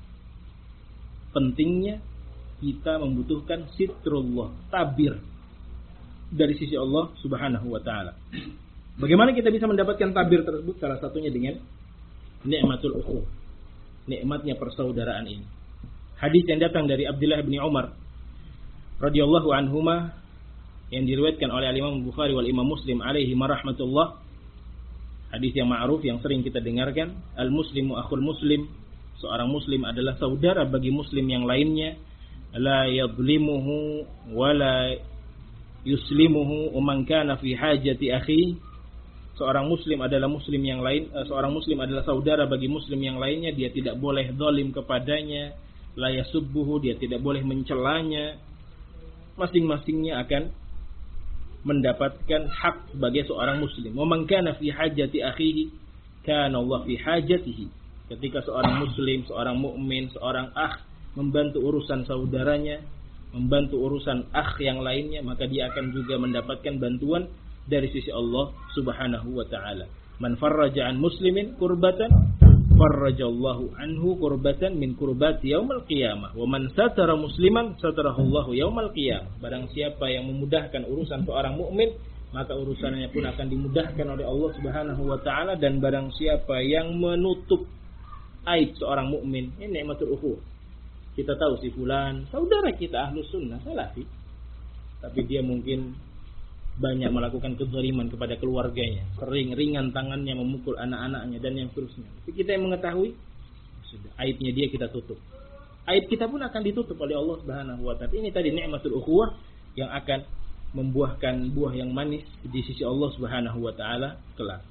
Pentingnya kita membutuhkan sitrullah, tabir dari sisi Allah Subhanahu Wa Taala. Bagaimana kita bisa mendapatkan tabir tersebut? Salah satunya dengan nikmatul ukhuwah, nikmatnya persaudaraan ini. Hadis yang datang dari Abdullah bin Umar radhiyallahu anhuma yang diriwayatkan oleh Imam Bukhari wal Imam Muslim alaihi marahmatullah. Hadis yang ma'ruf yang sering kita dengarkan, al-muslimu akhul muslim, seorang muslim adalah saudara bagi muslim yang lainnya, la yadhlimuhu wa la yuslimuhu man kana fi hajati akhi. Seorang muslim adalah muslim yang lain, seorang muslim adalah saudara bagi muslim yang lainnya, dia tidak boleh zalim kepadanya, la yasubbuhu, dia tidak boleh mencelanya. Masing-masingnya akan mendapatkan hak sebagai seorang muslim. Wa man kana fi hajati akhihi kana Allah fi hajatihi. Ketika seorang muslim, seorang mukmin, seorang akh membantu urusan saudaranya, membantu urusan akh yang lainnya, maka dia akan juga mendapatkan bantuan dari sisi Allah Subhanahu wa taala. Man farraja an muslimin kurbatan farrajallahu anhu kurbatan min kurbati yaumil qiyamah. Wa man satara musliman satarahullahu yaumal qiyamah. Barang siapa yang memudahkan urusan seorang mukmin, maka urusannya pun akan dimudahkan oleh Allah Subhanahu wa taala. Dan barang siapa yang menutup aib seorang mukmin, ini nikmatul ukhuwah. Kita tahu si fulan saudara kita ahlus sunnah salafi, tapi dia mungkin banyak melakukan kezaliman kepada keluarganya, sering ringan tangannya memukul anak-anaknya dan yang seterusnya. Tapi kita yang mengetahui sudah aibnya dia kita tutup. Aib kita pun akan ditutup oleh Allah Subhanahu wa taala. Ini tadi nikmatul ukhuwah yang akan membuahkan buah yang manis di sisi Allah Subhanahu wa taala kelak.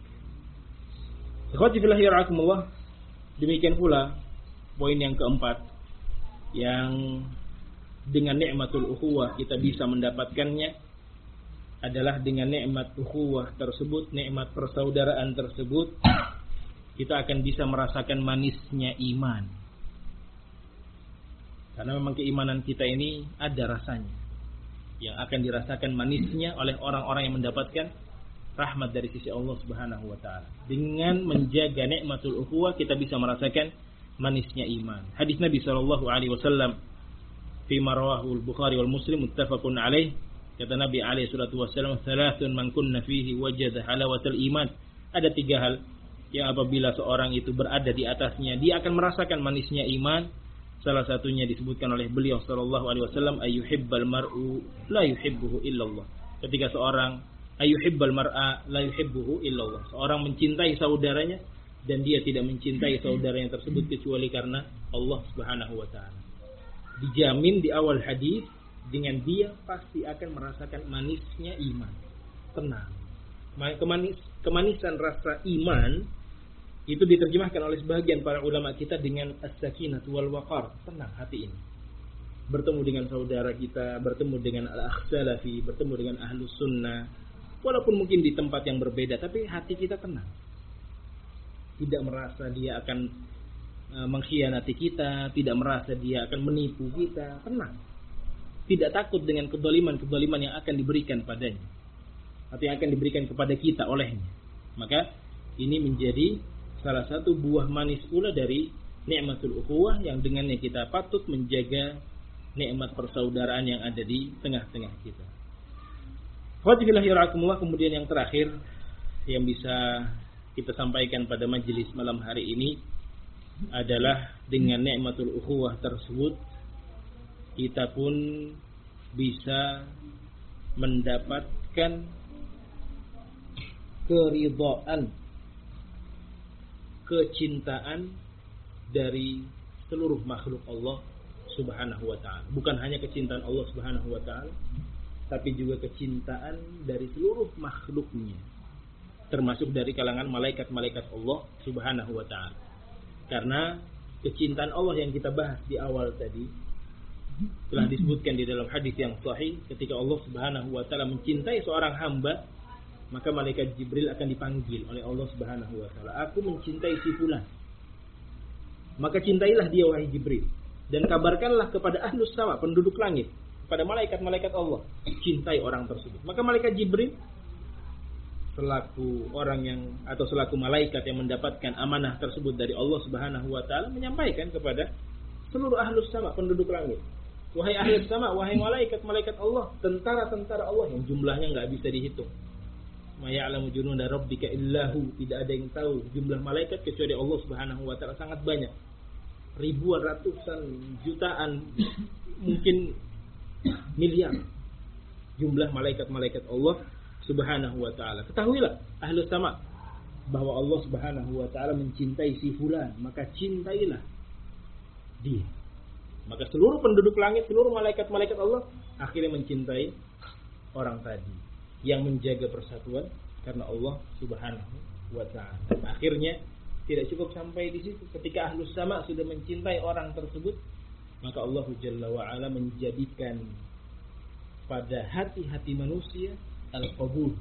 Ikhwati fillah yarhakumullah. Demikian pula poin yang keempat yang dengan nikmatul ukhuwah kita bisa mendapatkannya adalah dengan nikmat ukhuwah tersebut, nikmat persaudaraan tersebut, kita akan bisa merasakan manisnya iman. Karena memang keimanan kita ini ada rasanya, yang akan dirasakan manisnya oleh orang-orang yang mendapatkan rahmat dari sisi Allah Subhanahu wa taala. Dengan menjaga nikmatul ukhuwah kita bisa merasakan manisnya iman. Hadis Nabi sallallahu alaihi wasallam fi rawahu al-Bukhari wal Muslim muttafaqun alaih. Kata Nabi alaihi salatu wasallam, "Thalathun man kunna fihi wajada halawatal iman." Ada 3 hal yang apabila seorang itu berada di atasnya, dia akan merasakan manisnya iman. Salah satunya disebutkan oleh beliau sallallahu alaihi wasallam, ayyuhibbal mar'u la yuhibbuhu illallah. Ketika seorang ayyuhibbal mar'a la yuhibbuhu illallah, seorang mencintai saudaranya dan dia tidak mencintai saudaranya tersebut kecuali karena Allah Subhanahu wa taala. Dijamin di awal hadis, dengan dia pasti akan merasakan manisnya iman. Tenang. Kemanisan rasa iman itu diterjemahkan oleh sebagian para ulama kita dengan as-sakinah wal waqar. Tenang hati ini. Bertemu dengan saudara kita, bertemu dengan al-akh salafi, bertemu dengan ahlus sunnah, walaupun mungkin di tempat yang berbeda, tapi hati kita tenang. Tidak merasa dia akan mengkhianati kita, tidak merasa dia akan menipu kita, tenang. Tidak takut dengan kedoliman-kedoliman yang akan diberikan padanya, atau yang akan diberikan kepada kita olehnya. Maka ini menjadi salah satu buah manis pula dari nikmatul ukhuwah, yang dengannya kita patut menjaga nikmat persaudaraan yang ada di tengah-tengah kita. Kemudian yang terakhir yang bisa kita sampaikan pada majelis malam hari ini adalah dengan nikmatul ukhuwah tersebut kita pun bisa mendapatkan keridhaan, kecintaan dari seluruh makhluk Allah Subhanahu wa taala. Bukan hanya kecintaan Allah Subhanahu wa taala, tapi juga kecintaan dari seluruh makhluknya, termasuk dari kalangan malaikat-malaikat Allah Subhanahu wa taala. Karena kecintaan Allah yang kita bahas di awal tadi telah disebutkan di dalam hadis yang sahih, ketika Allah Subhanahu wa taala mencintai seorang hamba, maka malaikat Jibril akan dipanggil oleh Allah Subhanahu wa taala, "Aku mencintai si fulan." Maka cintailah dia wahai Jibril, dan kabarkanlah kepada ahlus sama, penduduk langit, kepada malaikat-malaikat Allah, cintai orang tersebut. Maka malaikat Jibril selaku orang yang atau selaku malaikat yang mendapatkan amanah tersebut dari Allah Subhanahu wa taala menyampaikan kepada seluruh ahlus sama, penduduk langit, wahai ahlus sama, wahai malaikat-malaikat Allah, tentara-tentara Allah yang jumlahnya enggak bisa dihitung. Ma ya'lamu junuda rabbika illahu, tidak ada yang tahu jumlah malaikat kecuali Allah Subhanahu wa taala, sangat banyak. Ribuan, ratusan, jutaan, mungkin miliar jumlah malaikat-malaikat Allah Subhanahu wa taala. Ketahuilah ahlus sama bahwa Allah Subhanahu wa taala mencintai si fulan, maka cintailah dia. Maka seluruh penduduk langit, seluruh malaikat-malaikat Allah akhirnya mencintai orang tadi yang menjaga persatuan karena Allah Subhanahu wa taala. Akhirnya tidak cukup sampai di situ. Ketika ahlus sama sudah mencintai orang tersebut, maka Allah Jalla wa ala menjadikan pada hati-hati manusia al-qabul,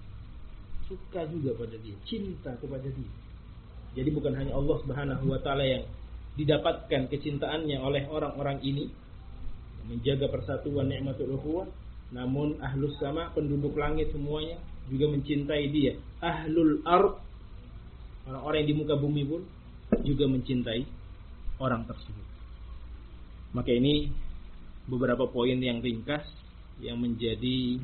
suka juga pada dia, cinta kepada dia. Jadi bukan hanya Allah Subhanahu wa taala yang didapatkan kecintaannya oleh orang-orang ini menjaga persatuan nikmatul ukhuwah, namun ahlus sama, penduduk langit semuanya juga mencintai dia. Ahlul ard, orang-orang yang di muka bumi pun juga mencintai orang tersebut. Maka ini beberapa poin yang ringkas yang menjadi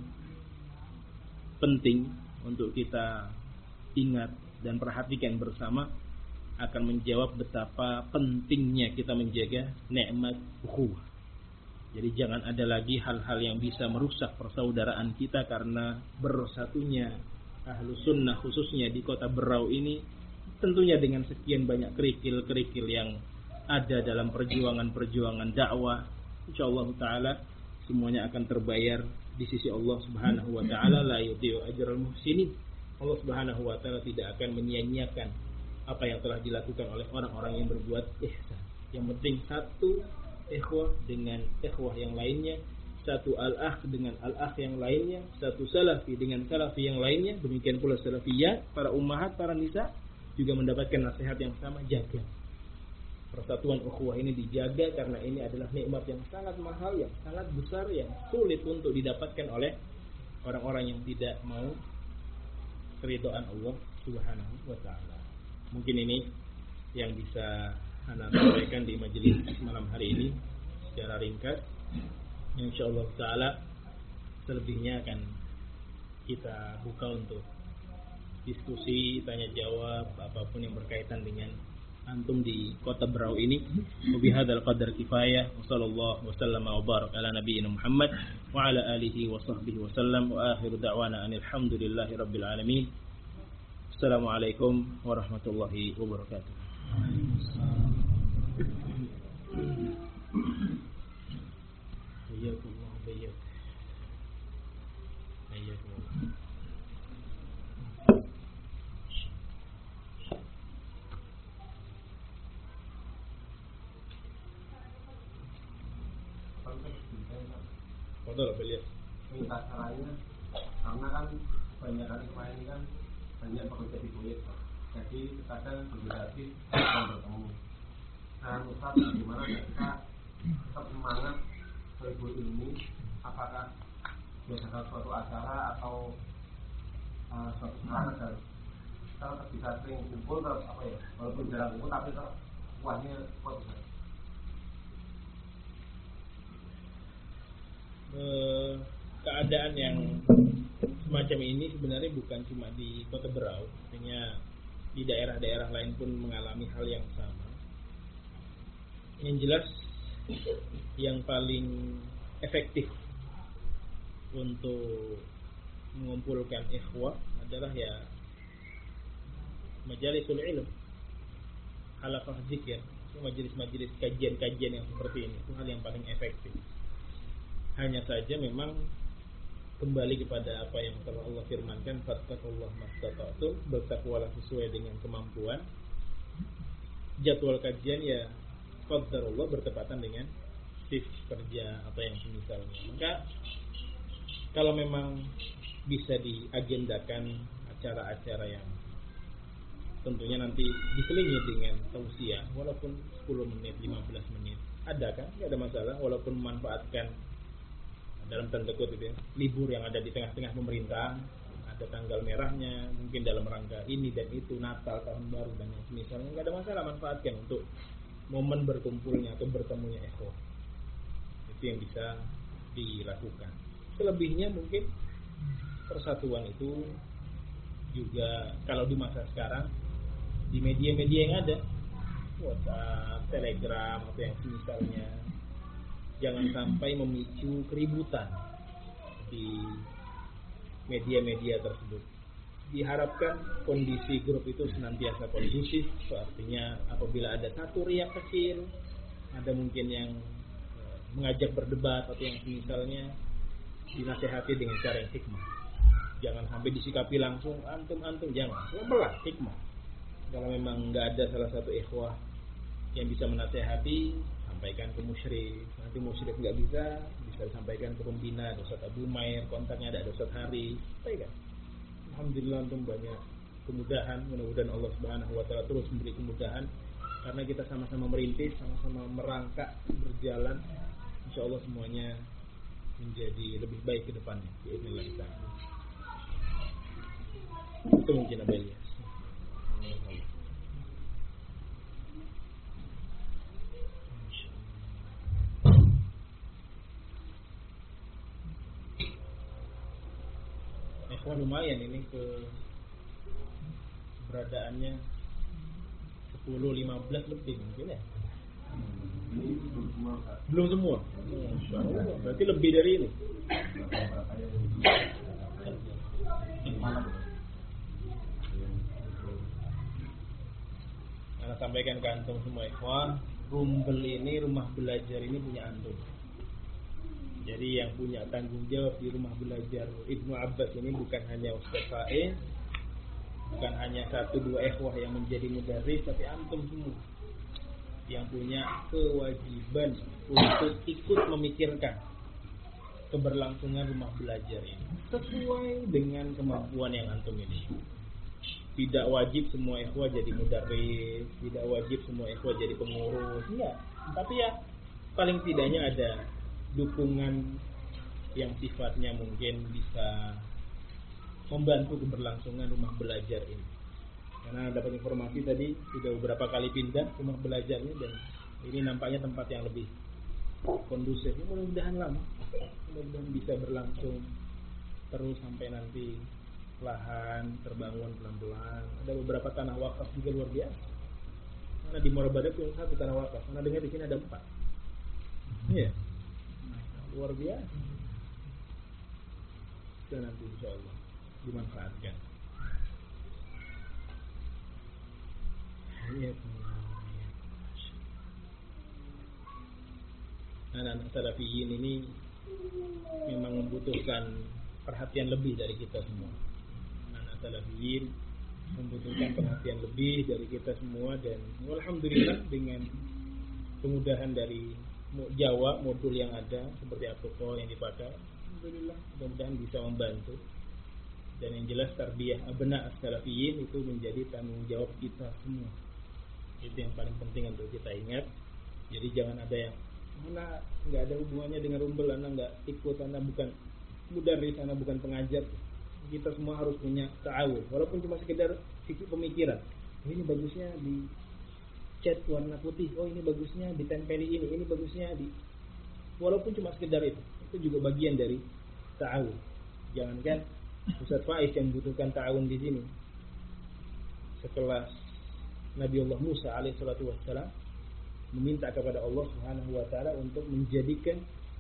penting untuk kita ingat dan perhatikan bersama, akan menjawab betapa pentingnya kita menjaga nikmat ukhuwah. Jadi jangan ada lagi hal-hal yang bisa merusak persaudaraan kita karena bersatunya ahlus sunnah khususnya di kota Berau ini, tentunya dengan sekian banyak kerikil-kerikil yang ada dalam perjuangan-perjuangan dakwah. Insyaallah taala semuanya akan terbayar di sisi Allah Subhanahu wa taala. La yudhi'u ajral muhsinin. Allah Subhanahu wa taala tidak akan menyia-nyiakan apa yang telah dilakukan oleh orang-orang yang berbuat ihsan. Yang penting satu ikhwah dengan ikhwah yang lainnya, satu al-akh dengan al-akh yang lainnya, satu salafi dengan salafi yang lainnya. Demikian pula salafiyat, para ummahat, para nisa juga mendapatkan nasihat yang sama. Jaga persatuan ukhuwah ini, dijaga karena ini adalah nikmat yang sangat mahal, yang sangat besar, yang sulit untuk didapatkan oleh orang-orang yang tidak mau keridhaan Allah Subhanahu wa taala. Mungkin ini yang bisa Anda sampaikan di majelis malam hari ini secara ringkas. Insyaallah taala selebihnya akan kita buka untuk diskusi, tanya jawab, apapun yang berkaitan dengan antum di kota Berau ini. Wabihadzal qadar kifayah. Wassallallahu wasallama wa baraka ala nabiyyina Muhammad wa ala alihi wa sahbihi wasallam wa akhiru da'wana alhamdulillahi rabbil alamin. Assalamualaikum warahmatullahi wabarakatuh. Hayyakumullah bayyak. Hayyakumullah. Betul, beliau. Minta caranya, karena kan banyak kali kemarin kan banyak bekerja di Kuwait, jadi kadang berbeda sih dan bertemu. Nah, Ustaz, bagaimana kita tetap semangat berikut ini? Apakah biasakan suatu acara atau suatu hal agar kita tetap bisa sering kumpul, apa ya? Walaupun jarang kumpul, tapi tetap kuatnya kuat besar. Keadaan yang semacam ini sebenarnya bukan cuma di Kota Berau, hanya di daerah-daerah lain pun mengalami hal yang sama. Yang jelas, yang paling efektif untuk mengumpulkan ikhwah adalah ya majalisul ilm, halaqah zikir, majelis-majelis kajian-kajian yang seperti ini itu hal yang paling efektif. Hanya saja memang kembali kepada apa yang telah Allah firmankan, fattaqullaha mastata'tum, bertakwalah sesuai dengan kemampuan. Jadwal kajian ya qadarullah bertepatan dengan shift kerja atau yang semisalnya. Maka kalau memang bisa diagendakan acara-acara yang tentunya nanti diselingi dengan tausiah, walaupun 10 menit, 15 menit, ada kan? Tidak ada masalah, walaupun memanfaatkan dalam tanda kutip ya, libur yang ada di tengah-tengah pemerintah, ada tanggal merahnya, mungkin dalam rangka ini dan itu, Natal, Tahun Baru dan yang semisalnya, nggak ada masalah, manfaatkan untuk momen berkumpulnya atau bertemunya ikhwah. Itu yang bisa dilakukan. Selebihnya mungkin persatuan itu juga kalau di masa sekarang di media-media yang ada, WhatsApp, Telegram atau yang semisalnya, jangan sampai memicu keributan di media-media tersebut. Diharapkan kondisi grup itu senantiasa kondusif, artinya apabila ada satu riak kecil, ada mungkin yang mengajak berdebat atau yang misalnya, dinasehati dengan cara yang hikmah. Jangan sampai disikapi langsung antum, jangan. Pelan, hikmah. Kalau memang nggak ada salah satu ikhwah yang bisa menasehati, sampaikan ke musyrik. Nanti musyrik nggak bisa disampaikan ke pembina, ada Ustaz Abu Mair, kontaknya ada Ustaz Hari. Sampaikan. Alhamdulillah antum banyak kemudahan. Mudah-mudahan Allah Subhanahu wa taala terus memberi kemudahan karena kita sama-sama merintis, sama-sama merangkak, berjalan. Insyaallah semuanya menjadi lebih baik ke depannya. Bismillah ta'ala. Itu mungkin Abelia. Wah lumayan ini keberadaannya 10-15 lebih mungkin ya. Belum semua. Berarti lebih dari ini. Karena sampaikan ke antum semua ikhwah, Rumbel ini, rumah belajar ini punya antum. Jadi yang punya tanggung jawab di rumah belajar Ibnu Abbas ini bukan hanya Ustaz Faiz, bukan hanya 1-2 ikhwah yang menjadi mudarris, tapi antum semua yang punya kewajiban untuk ikut memikirkan keberlangsungan rumah belajar ini sesuai dengan kemampuan yang antum ini. Tidak wajib semua ikhwah jadi mudarris, tidak wajib semua ikhwah jadi pengurus, enggak. Tapi ya paling tidaknya ada dukungan yang sifatnya mungkin bisa membantu keberlangsungan rumah belajar ini. Karena dapat informasi tadi sudah beberapa kali pindah rumah belajarnya dan ini nampaknya tempat yang lebih kondusif. Mudah-mudahan lama, mudah-mudahan bisa berlangsung terus sampai nanti lahan terbangun pelan-pelan. Ada beberapa tanah wakaf juga luar biasa. Mana di Morabada cuma 1 tanah wakaf. Mana dengar di sini ada 4. Iya, luar biasa. Dan nanti insya Allah dimanfaatkan. Anak-anak salafiyin ini memang membutuhkan perhatian lebih dari kita semua. Anak-anak salafiyin membutuhkan perhatian lebih dari kita semua, dan alhamdulillah dengan kemudahan dari Jawa modul yang ada seperti Aptoko yang dipakai, alhamdulillah mudah-mudahan bisa membantu. Dan yang jelas tarbiyah abna as-salafiyin itu menjadi tanggung jawab kita semua. Itu yang paling penting untuk kita ingat. Jadi jangan ada yang mana nggak ada hubungannya dengan rumbel, anak nggak ikut, anak bukan mudarris, anak bukan pengajar. Kita semua harus punya ta'awun, walaupun cuma sekedar sisi pemikiran. Ini bagusnya di cat warna putih, oh ini bagusnya ditempeli ini bagusnya di, walaupun cuma sekedar itu juga bagian dari ta'awun. Jangankan Ustaz Faiz yang membutuhkan ta'awun di sini, sekelas Nabi Allah Musa alaihissalatu wassalam meminta kepada Allah Subhanahu wa taala untuk menjadikan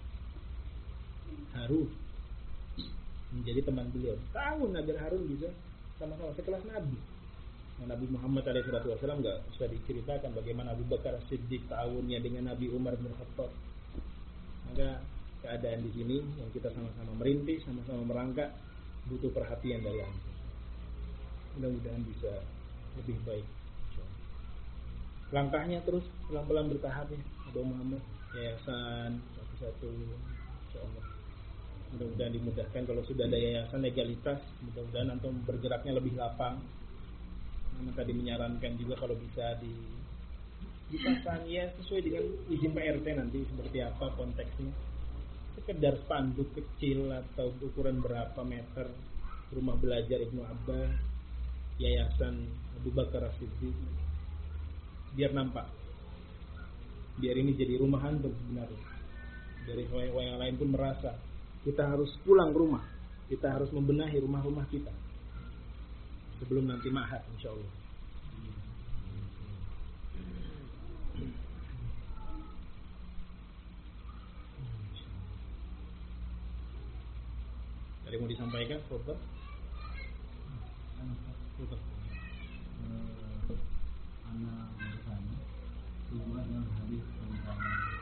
Harun menjadi teman beliau. Ta'awun agar Harun bisa sama-sama sekelas Nabi. Nabi Muhammad alaihissalatu wassalam enggak usah diceritakan bagaimana Abu Bakar Siddiq ta'awunnya dengan Nabi Umar bin Khattab. Maka keadaan di sini yang kita sama-sama merintis, sama-sama merangkak, butuh perhatian dari antum. Mudah-mudahan bisa lebih baik. Langkahnya terus pelan-pelan bertahap ya, Abu Muhammad, yayasan satu-satu, insyaallah. Mudah-mudahan dimudahkan. Kalau sudah ada yayasan legalitas, mudah-mudahan antum bergeraknya lebih lapang. Karena tadi menyarankan juga kalau bisa dipasang ya sesuai dengan izin PRT nanti seperti apa konteksnya. Sekedar spanduk kecil atau ukuran berapa meter, rumah belajar Ibnu Abbas, yayasan Abu Bakar As-Siddiq, biar nampak, biar ini jadi rumah antum sebenarnya. Dari yang lain pun merasa kita harus pulang ke rumah, kita harus membenahi rumah-rumah kita sebelum nanti ma'had insyaallah. Ada yang mau disampaikan, Sobat? Anak bertanya hubungan dengan hadis tentang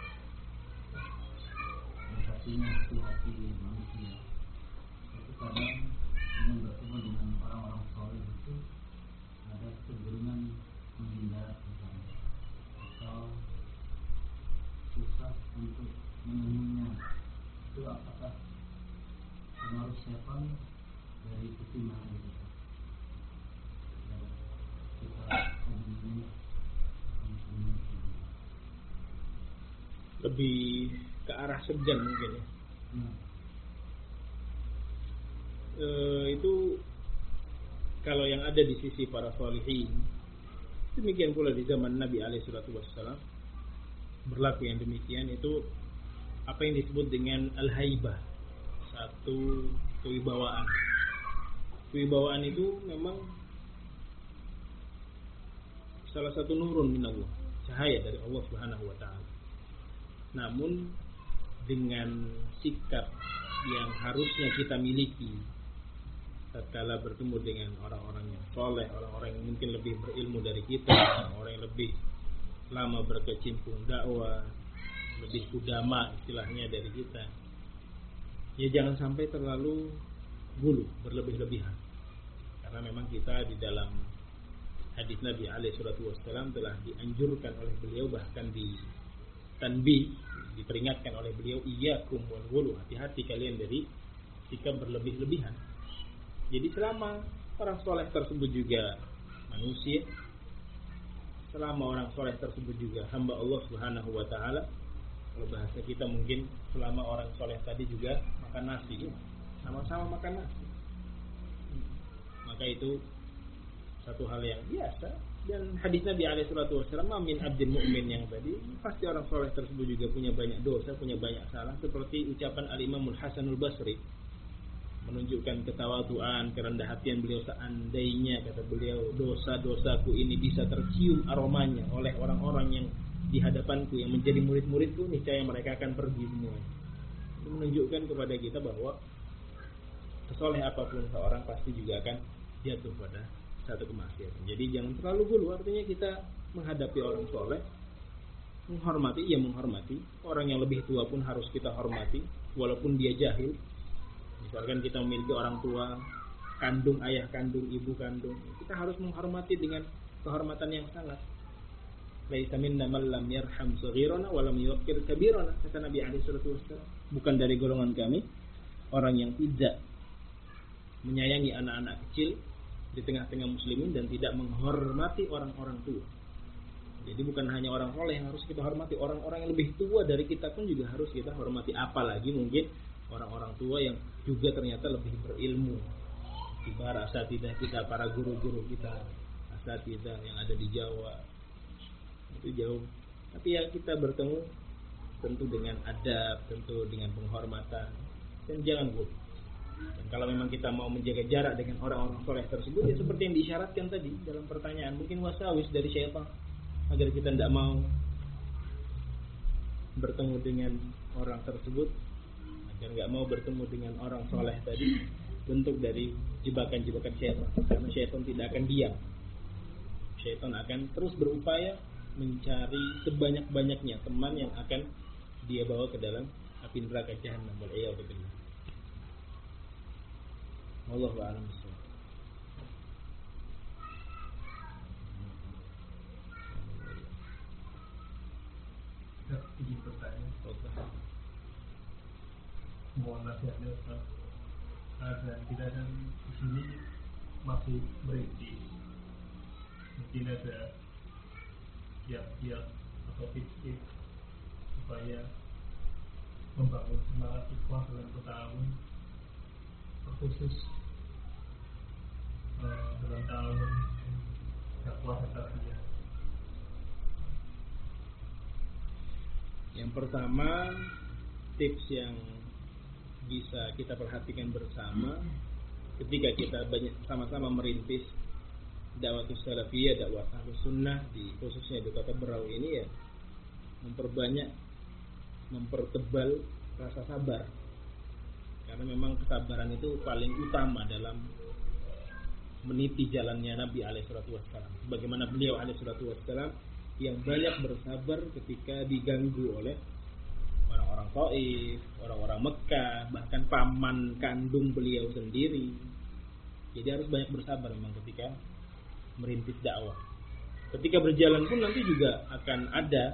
bersatunya hati-hati manusia. Itu kadang ingin bertemu dengan orang-orang soleh itu ada kecenderungan menghindar misalnya, atau susah untuk menemuinya. Itu apakah pengaruh setan dari ketimbang itu? Lebih ke arah segan mungkin ya. Itu kalau yang ada di sisi para salihin. Demikian pula di zaman Nabi alaihissalatu wassalam berlaku yang demikian. Itu apa yang disebut dengan al-haibah, satu kewibawaan. Kewibawaan itu memang salah satu nurun min Allah, cahaya dari Allah Subhanahu wa taala. Namun dengan sikap yang harusnya kita miliki tatkala bertemu dengan orang-orang yang soleh, orang-orang yang mungkin lebih berilmu dari kita, orang yang lebih lama berkecimpung dakwah, lebih udama istilahnya dari kita. Ya jangan sampai terlalu gulu, berlebih-lebihan. Karena memang kita di dalam hadis Nabi alaihissalatu wassalam telah dianjurkan oleh beliau, bahkan di tanbih, diperingatkan oleh beliau, iyyakum wal ghulu, hati-hati kalian dari sikap berlebih-lebihan. Jadi selama orang soleh tersebut juga manusia, selama orang soleh tersebut juga hamba Allah Subhanahu wa taala, kalau bahasa kita mungkin selama orang soleh tadi juga makan nasi, sama-sama makan nasi, maka itu satu hal yang biasa. Dan hadis Nabi SAW, min abdin mu'min yang tadi, pasti orang soleh tersebut juga punya banyak dosa, punya banyak salah. Seperti ucapan Al-Imamul Hasanul Basri, menunjukkan ketawaduan, kerendah hatian beliau. Seandainya, kata beliau, dosa-dosaku ini bisa tercium aromanya oleh orang-orang yang di hadapanku, yang menjadi murid-muridku, niscaya mereka akan pergi semua. Itu menunjukkan kepada kita bahwa sesoleh apapun seorang pasti juga akan jatuh pada satu kemaksiatan. Jadi jangan terlalu gulu. Artinya kita menghadapi orang soleh, menghormati orang yang lebih tua pun harus kita hormati, walaupun dia jahil. Misalkan kita memiliki orang tua kandung, ayah kandung, ibu kandung, kita harus menghormati dengan kehormatan yang sangat. Laisa minna man lam yarham saghirana wa lam yuqir kabirana, kata Nabi alaihi wasallam. Bukan dari golongan kami orang yang tidak menyayangi anak-anak kecil di tengah-tengah muslimin dan tidak menghormati orang-orang tua. Jadi bukan hanya orang soleh yang harus kita hormati, orang-orang yang lebih tua dari kita pun juga harus kita hormati. Apalagi mungkin orang-orang tua yang juga ternyata lebih berilmu. Ibarat asatidzah kita, para guru-guru kita, asatidzah yang ada di Jawa, itu jauh. Tapi ya kita bertemu tentu dengan adab, tentu dengan penghormatan, dan jangan bodoh. Dan kalau memang kita mau menjaga jarak dengan orang-orang soleh tersebut, ya seperti yang diisyaratkan tadi dalam pertanyaan, mungkin wasawis dari syaitan agar kita tidak mau bertemu dengan orang tersebut, agar nggak mau bertemu dengan orang soleh tadi, bentuk dari jebakan-jebakan syaitan. Karena syaitan tidak akan diam, syaitan akan terus berupaya mencari sebanyak-banyaknya teman yang akan dia bawa ke dalam api neraka jahannam. Wal'iyadu billah. Wallahu a'lam bishawab. Izin bertanya. Mohon nasihatnya Ustaz. Dan kita kan di sini masih berintis. Mungkin ada kiat-kiat atau tips-tips supaya membangun semangat ikhlas dalam bertahun, khusus dalam tahun dakwah dan tarbiyah. Yang pertama, tips yang bisa kita perhatikan bersama ketika kita banyak sama-sama merintis dakwah salafiyah, dakwah ahlus sunnah di khususnya di Kota Berau ini, ya mempertebal rasa sabar. Karena memang kesabaran itu paling utama dalam meniti jalannya Nabi alaihissalatu wassalam. Bagaimana beliau alaihissalatu wassalam yang banyak bersabar ketika diganggu oleh orang-orang Taif, orang-orang Mekah, bahkan paman kandung beliau sendiri. Jadi harus banyak bersabar memang ketika merintis dakwah. Ketika berjalan pun nanti juga akan ada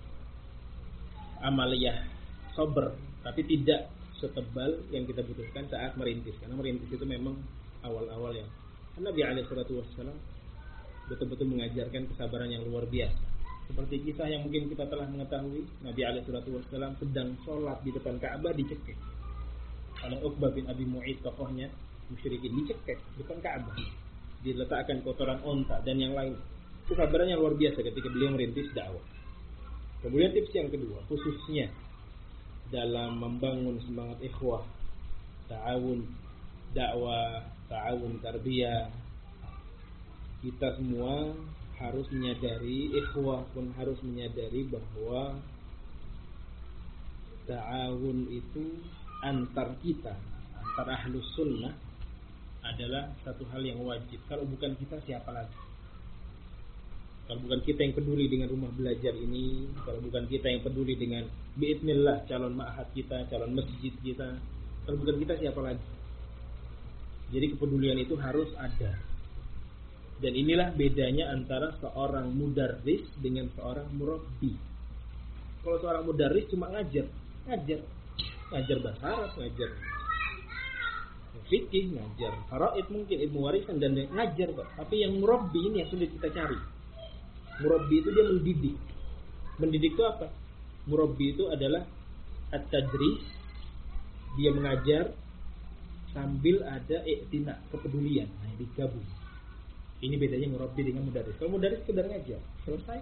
amaliyah sabar, tapi tidak setebal yang kita butuhkan saat merintis. Karena merintis itu memang awal-awal yang Nabi alaihissalatu wassalam betul-betul mengajarkan kesabaran yang luar biasa. Seperti kisah yang mungkin kita telah mengetahui, Nabi alaihissalatu wassalam sedang sholat di depan Ka'bah, dicekik oleh Uqbah bin Abi Mu'id, tokohnya musyrikin, dicekik depan Ka'bah, diletakkan kotoran onta dan yang lain. Kesabarannya luar biasa ketika beliau merintis dakwah. Kemudian tips yang kedua, khususnya dalam membangun semangat ikhwah, ta'awun dakwah, ta'awun tarbiyah, kita semua harus menyadari, ikhwah pun harus menyadari bahwa ta'awun itu antar kita, antar ahlus sunnah adalah satu hal yang wajib. Kalau bukan kita, siapa lagi? Kalau bukan kita yang peduli dengan rumah belajar ini, kalau bukan kita yang peduli dengan bi'idznillah calon ma'had kita, calon masjid kita, kalau bukan kita, siapa lagi? Jadi kepedulian itu harus ada. Dan inilah bedanya antara seorang mudarris dengan seorang murabbi. Kalau seorang mudarris cuma ngajar bahasa Arab, ngajar fikih, ngajar faraid, mungkin ilmu warisan dan ngajar, Pak. Tapi yang murabbi ini yang sulit kita cari. Murabbi itu dia mendidik. Mendidik itu apa? Murabbi itu adalah at-tadris. Dia mengajar sambil ada i'tina, kepedulian. Nah, digabung. Ini bedanya murabbi dengan mudaris. Kalau mudaris sekedar ngajar, selesai.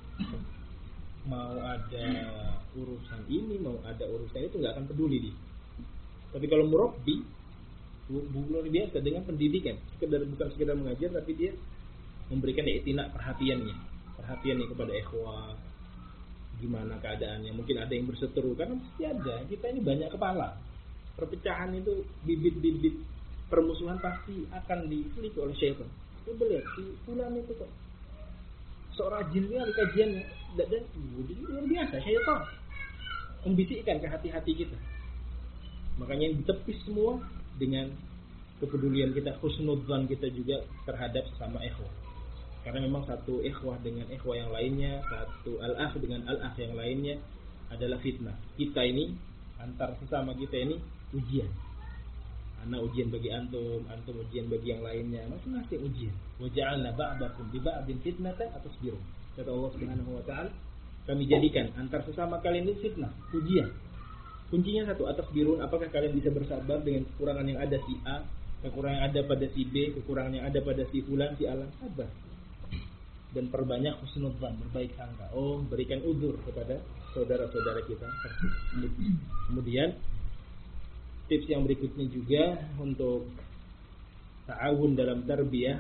Mau ada urusan ini, mau ada urusan itu, nggak akan peduli dia. Tapi kalau murabbi, luar biasa dengan pendidikan, bukan sekedar mengajar, tapi dia memberikan i'tina perhatiannya kepada ikhwah, gimana keadaannya. Mungkin ada yang berseteru, karena pasti ada. Kita ini banyak kepala. Perpecahan itu, bibit-bibit permusuhan pasti akan diteliti oleh syaitan. Coba lihat, si fulan itu kok sok rajin di kajiannya, dan luar biasa, syaitan membisikkan ke hati-hati kita. Makanya ditepis semua dengan kepedulian kita, husnudzan kita juga terhadap sesama ikhwah. Karena memang satu ikhwah dengan ikhwah yang lainnya, satu al-akh dengan al-akh yang lainnya adalah fitnah. Kita ini, antar sesama kita ini ujian. Ana ujian bagi antum, antum ujian bagi yang lainnya, masing-masing ujian. Wa ja'alna ba'dakum bi ba'din fitnatan atasbiru. Kata Allah Subhanahu wa taala, kami jadikan antar sesama kalian ini fitnah, ujian. Kuncinya satu, atasbirun, apakah kalian bisa bersabar dengan kekurangan yang ada si A, kekurangan yang ada pada si B, kekurangan yang ada pada si fulan, si alan, sabar. Dan perbanyak husnudzan, berbaik sangka. Oh, berikan udzur kepada saudara-saudara kita. Kemudian tips yang berikutnya juga untuk ta'awun dalam tarbiyah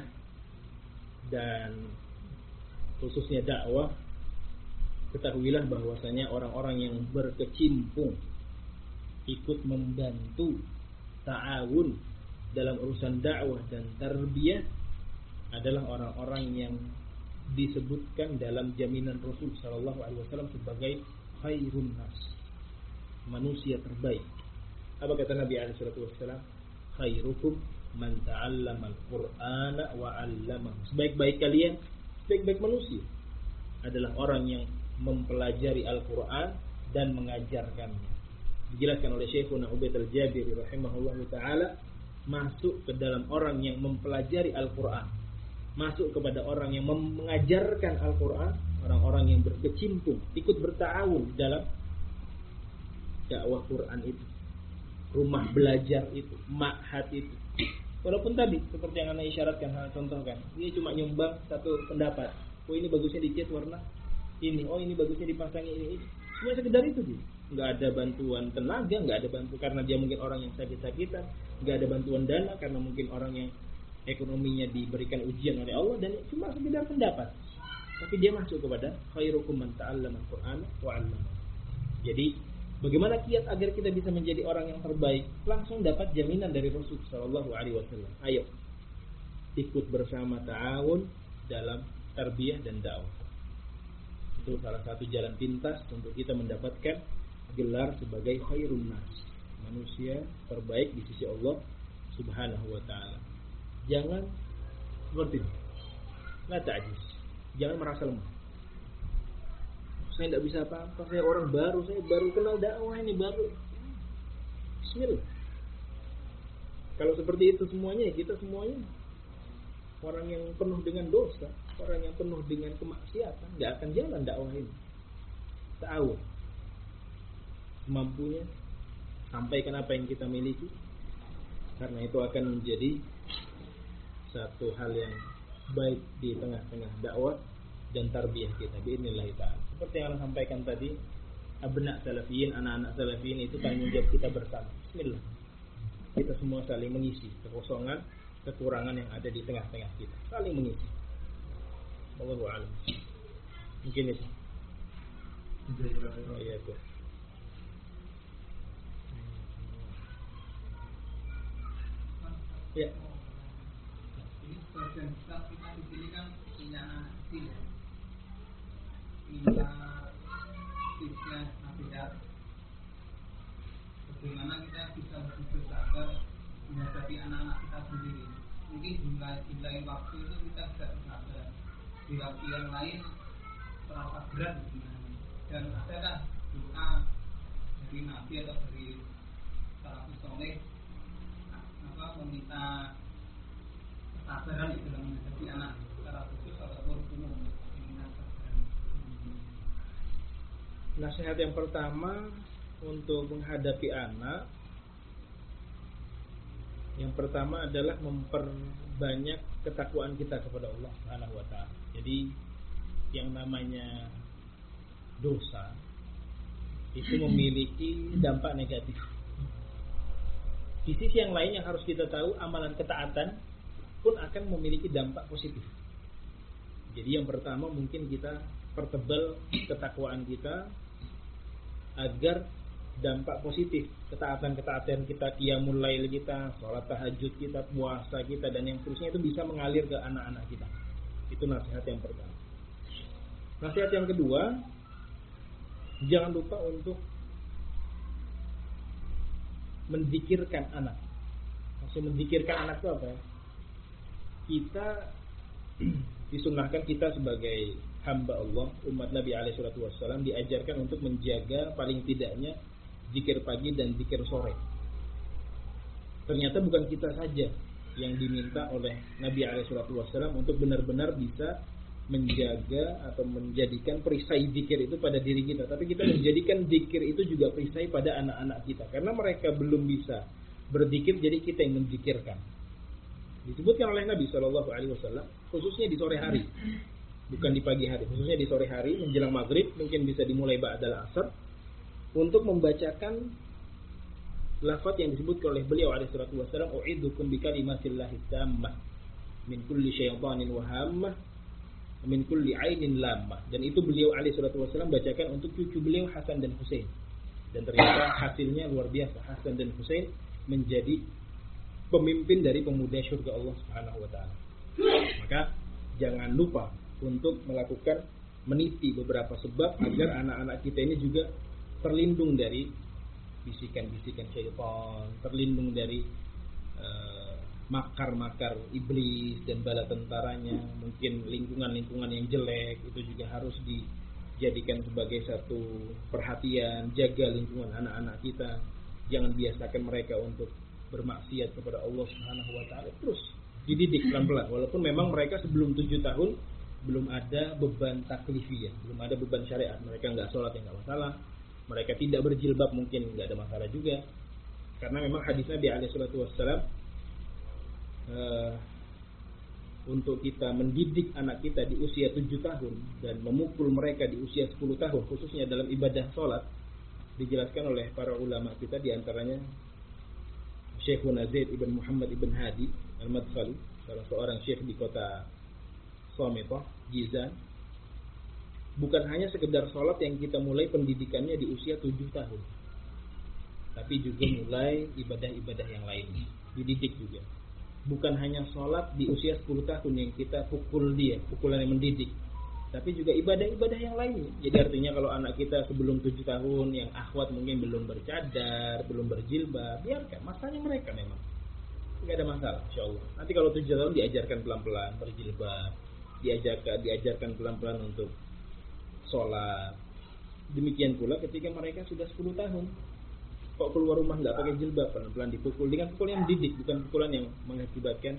dan khususnya dakwah, ketahuilah bahwasanya orang-orang yang berkecimpung ikut membantu ta'awun dalam urusan dakwah dan tarbiyah adalah orang-orang yang disebutkan dalam jaminan Rasul sallallahu alaihi wasallam sebagai khairun nas, manusia terbaik. Apa kata Nabi alaihi wasallam? Khairukum man ta'allama al-Qur'ana wa 'allamahu. Sebaik-baik kalian, sebaik-baik manusia adalah orang yang mempelajari Al-Qur'an dan mengajarkannya. Dijelaskan oleh Syekhuna Ubaid al-Jabiri rahimahullahu taala, masuk ke dalam orang yang mempelajari Al-Qur'an, masuk kepada orang yang mengajarkan Al-Qur'an, orang-orang yang berkecimpung, ikut berta'awun dalam dakwah Quran itu, rumah belajar itu, ma'had itu. Walaupun tadi seperti yang Anda isyaratkan, contohkan, dia cuma nyumbang satu pendapat. Oh, ini bagusnya dicat warna ini, oh ini bagusnya dipasangi ini. Cuma sekedar itu dia. Enggak ada bantuan tenaga, enggak ada bantu karena dia mungkin orang yang sakit-sakitan, enggak ada bantuan dana karena mungkin orang yang ekonominya diberikan ujian oleh Allah, dan cuma sekedar pendapat. Tapi dia masuk kepada khairukum man ta'allama al-Qur'ana wa 'allamahu. Jadi bagaimana kiat agar kita bisa menjadi orang yang terbaik? Langsung dapat jaminan dari Rasul sallallahu alaihi wasallam. Ayo ikut bersama ta'awun dalam tarbiyah dan dakwah. Itu salah satu jalan pintas untuk kita mendapatkan gelar sebagai khairun nas, manusia terbaik di sisi Allah Subhanahu wa taala. Jangan seperti ini. La ta'jiz. Jangan merasa lemah. Saya tidak bisa apa-apa, saya orang baru, saya baru kenal dakwah ini, baru. Bismillah. Kalau seperti itu semuanya, kita semuanya orang yang penuh dengan dosa, orang yang penuh dengan kemaksiatan, nggak akan jalan dakwah ini. Ta'awun, semampunya sampaikan apa yang kita miliki, karena itu akan menjadi satu hal yang baik di tengah-tengah dakwah dan tarbiyah kita biidznillah ta'ala. Seperti yang saya sampaikan tadi, abna salafiyin, anak-anak salafiyin itu tanggung jawab kita bersama. Bismillah. Kita semua saling mengisi kekosongan, kekurangan yang ada di tengah-tengah kita. Saling mengisi. Wallahu a'lam. Mungkin itu. Oh, iya tuh. Ya. Ini sebagian besar kita di sini kan punya anak kecil. Minta tipsnya nasihat. Bagaimana kita bisa lebih bersabar menghadapi anak-anak kita sendiri. Mungkin jumlah waktu itu kita bisa bersabar. Di waktu yang lain terasa berat dan ada doa dari Nabi atau dari salafus saleh meminta kesabaran itu dalam menghadapi anak secara khusus ataupun umum. Nasihat yang pertama untuk menghadapi anak, yang pertama adalah memperbanyak ketakwaan kita kepada Allah Subhanahu wa taala. Jadi yang namanya dosa itu memiliki dampak negatif. Di sisi yang lain yang harus kita tahu, amalan ketaatan pun akan memiliki dampak positif. Jadi yang pertama mungkin kita pertebal ketakwaan kita agar dampak positif ketaatan kita, qiyamul lail kita, sholat tahajud kita, puasa kita, dan yang seterusnya itu bisa mengalir ke anak-anak kita. Itu nasihat yang pertama. Nasihat yang kedua, jangan lupa untuk menzikirkan anak. Maksud menzikirkan anak itu apa ya? Kita disunnahkan, kita sebagai hamba Allah, umat Nabi SAW, diajarkan untuk menjaga paling tidaknya zikir pagi dan zikir sore. Ternyata bukan kita saja yang diminta oleh Nabi SAW untuk benar-benar bisa menjaga atau menjadikan perisai zikir itu pada diri kita, tapi kita menjadikan zikir itu juga perisai pada anak-anak kita, karena mereka belum bisa berzikir, jadi kita yang menzikirkan. Disebutkan oleh Nabi SAW khususnya di sore hari, bukan di pagi hari, khususnya di sore hari menjelang maghrib, mungkin bisa dimulai ba'dal asar, untuk membacakan lafaz yang disebutkan oleh beliau SAW, u'idzukum bikalimatillahi tammah min kulli syaitanin wa hammah min kulli ainin lammah. Dan itu beliau SAW bacakan untuk cucu beliau Hasan dan Husain, dan ternyata hasilnya luar biasa. Hasan dan Husain menjadi pemimpin dari pemuda surga Allah Subhanahu wa taala. Maka jangan lupa untuk melakukan, meniti beberapa sebab agar anak-anak kita ini juga terlindung dari bisikan-bisikan syaitan, terlindung dari makar-makar iblis dan bala tentaranya. Mungkin lingkungan-lingkungan yang jelek itu juga harus dijadikan sebagai satu perhatian. Jaga lingkungan anak-anak kita, jangan biasakan mereka untuk bermaksiat kepada Allah Subhanahu wa taala. Terus dididik pelan-pelan, walaupun memang mereka sebelum 7 tahun belum ada beban taklifiyah, belum ada beban syariat. Mereka enggak sholat, enggak masalah. Mereka tidak berjilbab, mungkin enggak ada masalah juga. Karena memang hadis Nabi SAW, untuk kita mendidik anak kita di usia 7 tahun dan memukul mereka di usia 10 tahun, khususnya dalam ibadah sholat, dijelaskan oleh para ulama kita, diantaranya Syekhuna Zaid ibn Muhammad ibn Hadi al-Madkhali, salah seorang syekh di kota Samitah, Jizan. Bukan hanya sekedar sholat yang kita mulai pendidikannya di usia 7 tahun, tapi juga mulai ibadah-ibadah yang lainnya dididik juga. Bukan hanya sholat di usia 10 tahun yang kita pukul dia, pukulan yang mendidik, tapi juga ibadah-ibadah yang lainnya. Jadi artinya kalau anak kita sebelum 7 tahun yang akhwat mungkin belum bercadar, belum berjilbab, biarkan, masanya mereka memang nggak ada masalah, insyaallah. Nanti kalau 7 tahun diajarkan pelan-pelan berjilbab, diajarkan pelan-pelan untuk sholat. Demikian pula ketika mereka sudah 10 tahun, kok keluar rumah nggak pakai jilbab, pelan-pelan dipukul dengan pukul yang mendidik, bukan pukulan yang mengakibatkan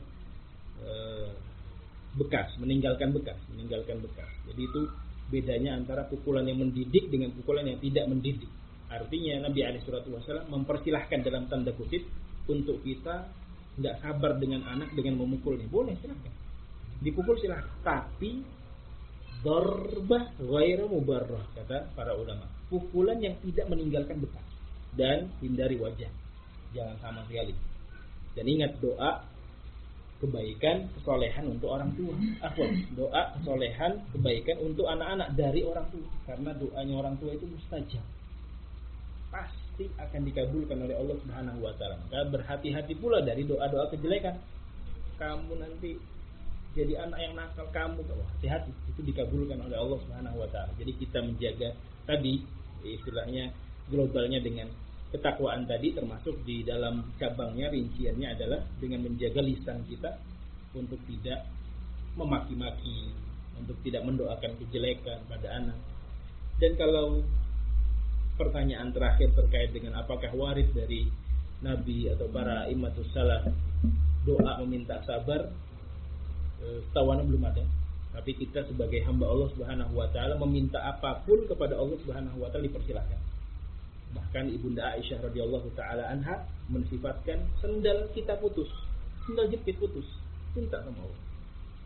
meninggalkan bekas. Jadi itu bedanya antara pukulan yang mendidik dengan pukulan yang tidak mendidik. Artinya Nabi SAW mempersilahkan dalam tanda kutip untuk kita nggak sabar dengan anak dengan memukulnya. Boleh, silahkan dipukul, silahkan, tapi darbah ghairu mubarrah, kata para ulama, pukulan yang tidak meninggalkan bekas, dan hindari wajah, jangan sama sekali. Dan ingat, doa kebaikan, kesolehan untuk orang tua. Doa kesolehan, kebaikan untuk anak-anak dari orang tua, karena doanya orang tua itu mustajab, pasti akan dikabulkan oleh Allah Subhanahu wa taala. Maka berhati-hati pula dari doa-doa kejelekan. Kamu nanti jadi anak yang nakal, kamu hati-hati, itu dikabulkan oleh Allah Subhanahu wa taala. Jadi kita menjaga tadi, istilahnya globalnya dengan ketakwaan tadi, termasuk di dalam cabangnya, rinciannya adalah dengan menjaga lisan kita untuk tidak memaki-maki, untuk tidak mendoakan kejelekan pada anak. Dan kalau pertanyaan terakhir terkait dengan apakah waris dari Nabi atau para immatus salaf doa meminta sabar, setahuannya belum ada. Tapi kita sebagai hamba Allah Subhanahu wa taala meminta apapun kepada Allah Subhanahu wa taala dipersilahkan. Bahkan Ibunda Aisyah radhiyallahu taala anha mensifatkan sendal kita putus, sendal jepit putus, minta sama Allah.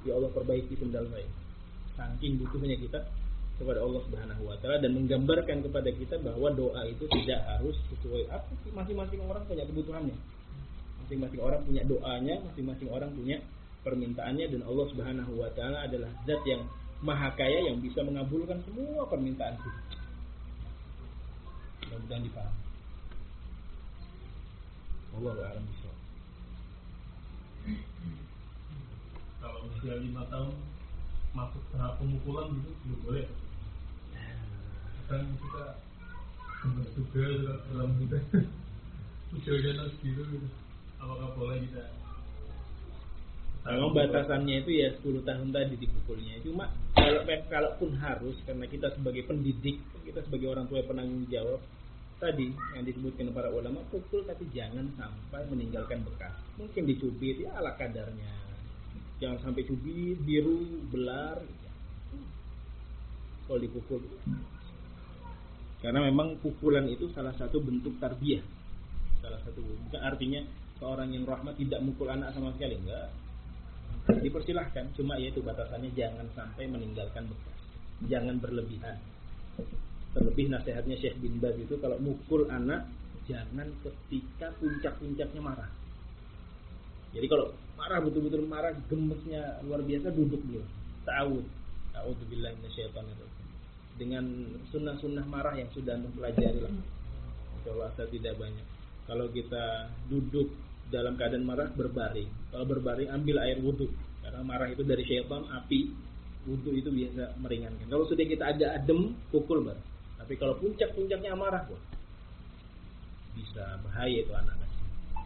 ya Allah perbaiki sendal saya. Saking butuhnya kita kepada Allah Subhanahu wa taala, dan menggambarkan kepada kita bahwa doa itu tidak harus sesuai apa sih, masing-masing orang punya kebutuhannya. Masing-masing orang punya doanya, masing-masing orang punya permintaannya, dan Allah Subhanahu wa taala adalah zat yang maha kaya yang bisa mengabulkan semua permintaan kita. Mudah-mudahan dipahami. Wallahu a'lam bishawab. Kalau usia 5 tahun masuk tahap pemukulan gitu belum boleh. Kan kita gemes juga dalam kita usia-usia gitu. Apakah boleh kita? Memang batasannya itu ya 10 tahun tadi dipukulnya. Cuma kalaupun harus, karena kita sebagai pendidik, kita sebagai orang tua yang penanggung jawab, tadi yang disebutkan para ulama, pukul tapi jangan sampai meninggalkan bekas. Mungkin dicubit ya ala kadarnya. Jangan sampai cubit, biru, belar. Kalau dipukul. Karena memang pukulan itu salah satu bentuk tarbiyah. Salah satu, bukan artinya seorang yang rahmat tidak mukul anak sama sekali, enggak. Dipersilahkan, cuma yaitu batasannya jangan sampai meninggalkan bekas. Jangan berlebihan. Terlebih nasihatnya Syekh bin Baz itu kalau mukul anak jangan ketika puncak-puncaknya marah. Jadi kalau marah betul-betul marah, gemesnya luar biasa, duduk dulu. A'udzubillahi minasyaitonir rajim. Dengan sunnah-sunnah marah yang sudah mempelajari lah. Insyaallah tidak banyak. Kalau kita duduk dalam keadaan marah, berbaring. Kalau berbaring, ambil air wudhu. Karena marah itu dari syaitan, api. Wudhu itu biasa meringankan. Kalau sudah kita agak adem, pukul baru. Tapi kalau puncak-puncaknya marah, bisa bahaya itu anak kecil.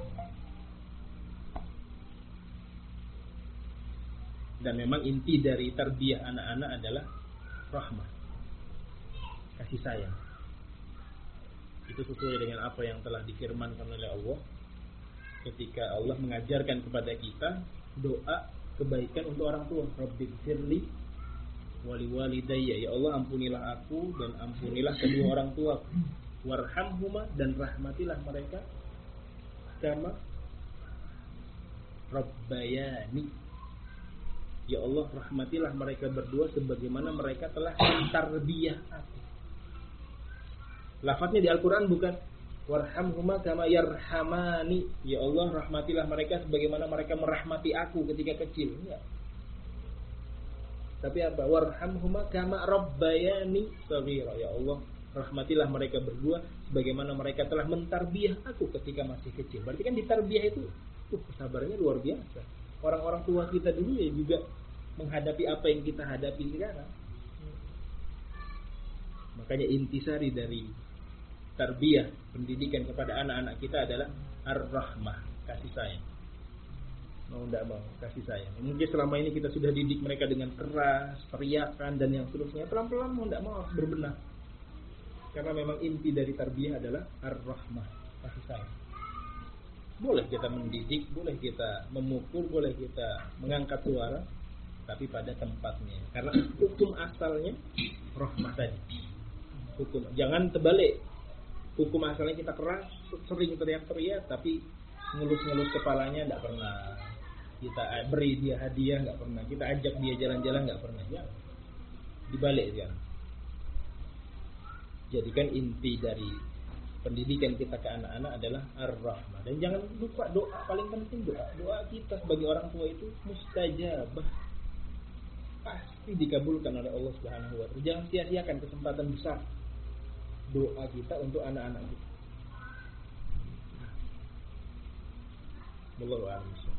Dan memang inti dari tarbiyah anak-anak adalah rahmah, kasih sayang. Itu sesuai dengan apa yang telah difirmankan oleh Allah ketika Allah mengajarkan kepada kita doa kebaikan untuk orang tua. Rabbighfirli wali walidayya, ya Allah ampunilah aku dan ampunilah kedua orang tua. Warhamhuma, dan rahmatilah mereka kama rabbayani, ya Allah rahmatilah mereka berdua sebagaimana mereka telah mentarbiyah aku. Lafadznya di Al-Quran bukan warhamhuma kama yarhamani, ya Allah rahmatilah mereka sebagaimana mereka merahmati aku ketika kecil. Enggak. Tapi apa? Warhamhuma kama rabbayani shaghira, ya Allah rahmatilah mereka berdua sebagaimana mereka telah mentarbiyah aku ketika masih kecil. Berarti kan ditarbiyah itu kesabarannya luar biasa. Orang-orang tua kita dulu ya juga menghadapi apa yang kita hadapi sekarang. Makanya intisari dari tarbiyah, pendidikan kepada anak-anak kita adalah ar-rahmah, kasih sayang. Mau tidak mau, kasih sayang. Mungkin selama ini kita sudah didik mereka dengan keras, teriakan dan yang seterusnya. Pelan-pelan mau tidak mau harus berbenah. Karena memang inti dari tarbiyah adalah ar-rahmah, kasih sayang. Boleh kita mendidik, boleh kita memukul, boleh kita mengangkat suara, tapi pada tempatnya. Karena hukum asalnya rahmah tadi. Hukum, jangan terbalik. Hukum asalnya kita keras, sering teriak-teriak, tapi ngelus-ngelus kepalanya tidak pernah. Kita beri dia hadiah tidak pernah. Kita ajak dia jalan-jalan tidak pernah. Ya, dibalik ya. Jadikan inti dari pendidikan kita ke anak-anak adalah ar-rahmah. Dan jangan lupa doa, paling penting doa. Doa kita sebagai orang tua itu mustajabah. Pasti dikabulkan oleh Allah Subhanahu wa taala. Jangan sia-siakan kesempatan besar doa kita untuk anak-anak kita. Wallahu a'lam.